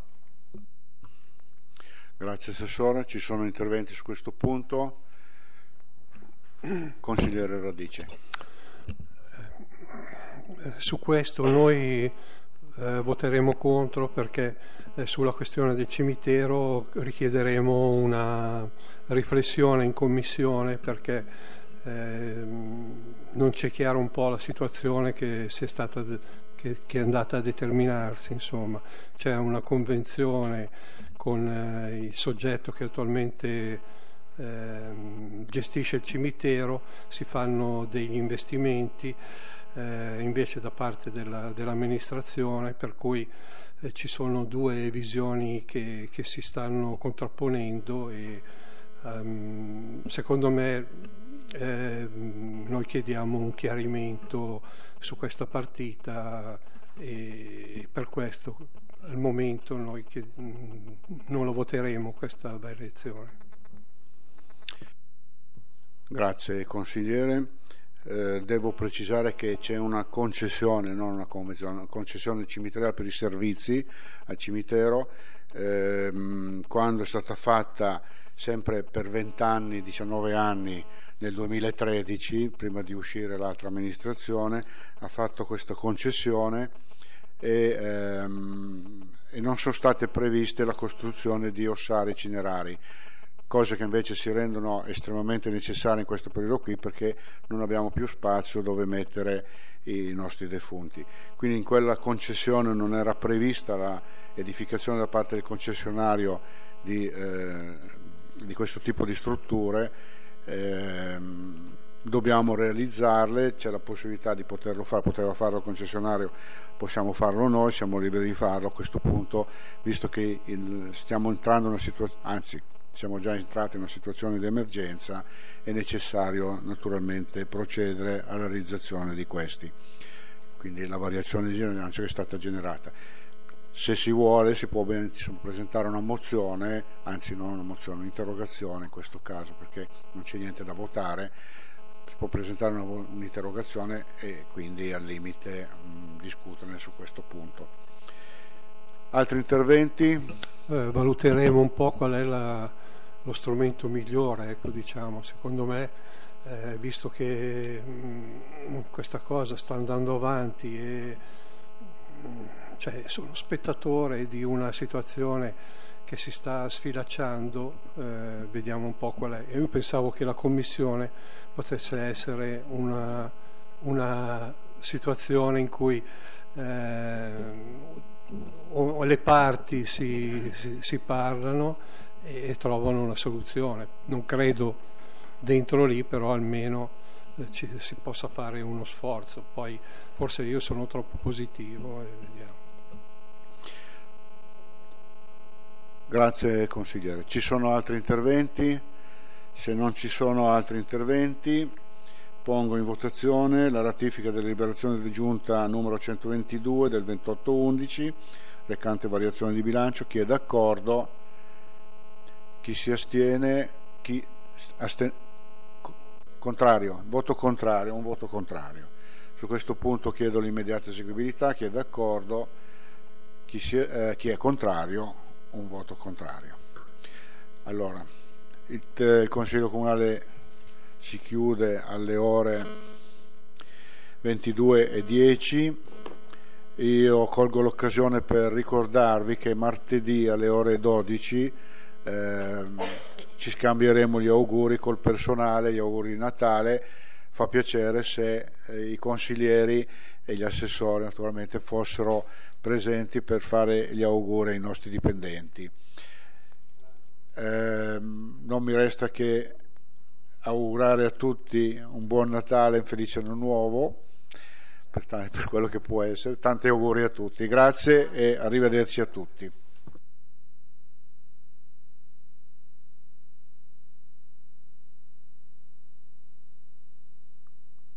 Grazie Assessore. Ci sono interventi su questo punto? Consigliere Radice. Su questo noi eh, voteremo contro, perché eh, sulla questione del cimitero richiederemo una riflessione in commissione, perché eh, non c'è chiaro un po' la situazione che, si è stata de- che, che è andata a determinarsi. Insomma, c'è una convenzione con eh, il soggetto che attualmente Eh, gestisce il cimitero, si fanno degli investimenti eh, invece da parte della, dell'amministrazione, per cui eh, ci sono due visioni che, che si stanno contrapponendo e um, secondo me eh, noi chiediamo un chiarimento su questa partita, e per questo al momento noi che, non lo voteremo questa variazione. Grazie consigliere. Eh, devo precisare che c'è una concessione, non una convenzione, una concessione cimiteriale per i servizi al cimitero. Eh, quando è stata fatta sempre per venti anni, diciannove anni, nel duemilatredici, prima di uscire l'altra amministrazione, ha fatto questa concessione e, ehm, e non sono state previste la costruzione di ossari cinerari, cose che invece si rendono estremamente necessarie in questo periodo qui, perché non abbiamo più spazio dove mettere i nostri defunti. Quindi in quella concessione non era prevista la edificazione da parte del concessionario di, eh, di questo tipo di strutture. Eh, dobbiamo realizzarle, c'è la possibilità di poterlo fare, poteva farlo il concessionario, possiamo farlo noi, siamo liberi di farlo a questo punto, visto che il, stiamo entrando in una situazione, anzi siamo già entrati in una situazione di emergenza, è necessario naturalmente procedere alla realizzazione di questi. Quindi la variazione di bilancio è stata generata. Se si vuole si può ben, insomma, presentare una mozione, anzi non una mozione, un'interrogazione in questo caso, perché non c'è niente da votare, si può presentare una, un'interrogazione e quindi al limite mh, discuterne su questo punto. Altri interventi? Eh, valuteremo un po' qual è la, lo strumento migliore, ecco, diciamo, secondo me, eh, visto che mh, questa cosa sta andando avanti e mh, cioè, sono spettatore di una situazione che si sta sfilacciando, eh, vediamo un po' qual è. Io pensavo che la commissione potesse essere una, una situazione in cui eh, o le parti si, si, si parlano e, e trovano una soluzione. Non credo dentro lì, però almeno eh, ci, si possa fare uno sforzo. Poi forse io sono troppo positivo e vediamo. Grazie consigliere. Ci sono altri interventi? Se non ci sono altri interventi, pongo in votazione la ratifica della deliberazione di giunta numero centoventidue del ventotto undici, recante variazione di bilancio. Chi è d'accordo? Chi si astiene? Chi asten- contrario? Voto contrario, un voto contrario. Su questo punto chiedo l'immediata eseguibilità. Chi è d'accordo? Chi, si è, eh, chi è contrario? Un voto contrario. Allora, il, il Consiglio Comunale si chiude alle ore ventidue e dieci. Io colgo l'occasione per ricordarvi che martedì alle ore dodici eh, ci scambieremo gli auguri col personale, gli auguri di Natale. Fa piacere se eh, i consiglieri e gli assessori naturalmente fossero presenti per fare gli auguri ai nostri dipendenti. Eh, non mi resta che augurare a tutti un buon Natale e un felice anno nuovo, per, per quello che può essere. Tanti auguri a tutti, grazie e arrivederci a tutti.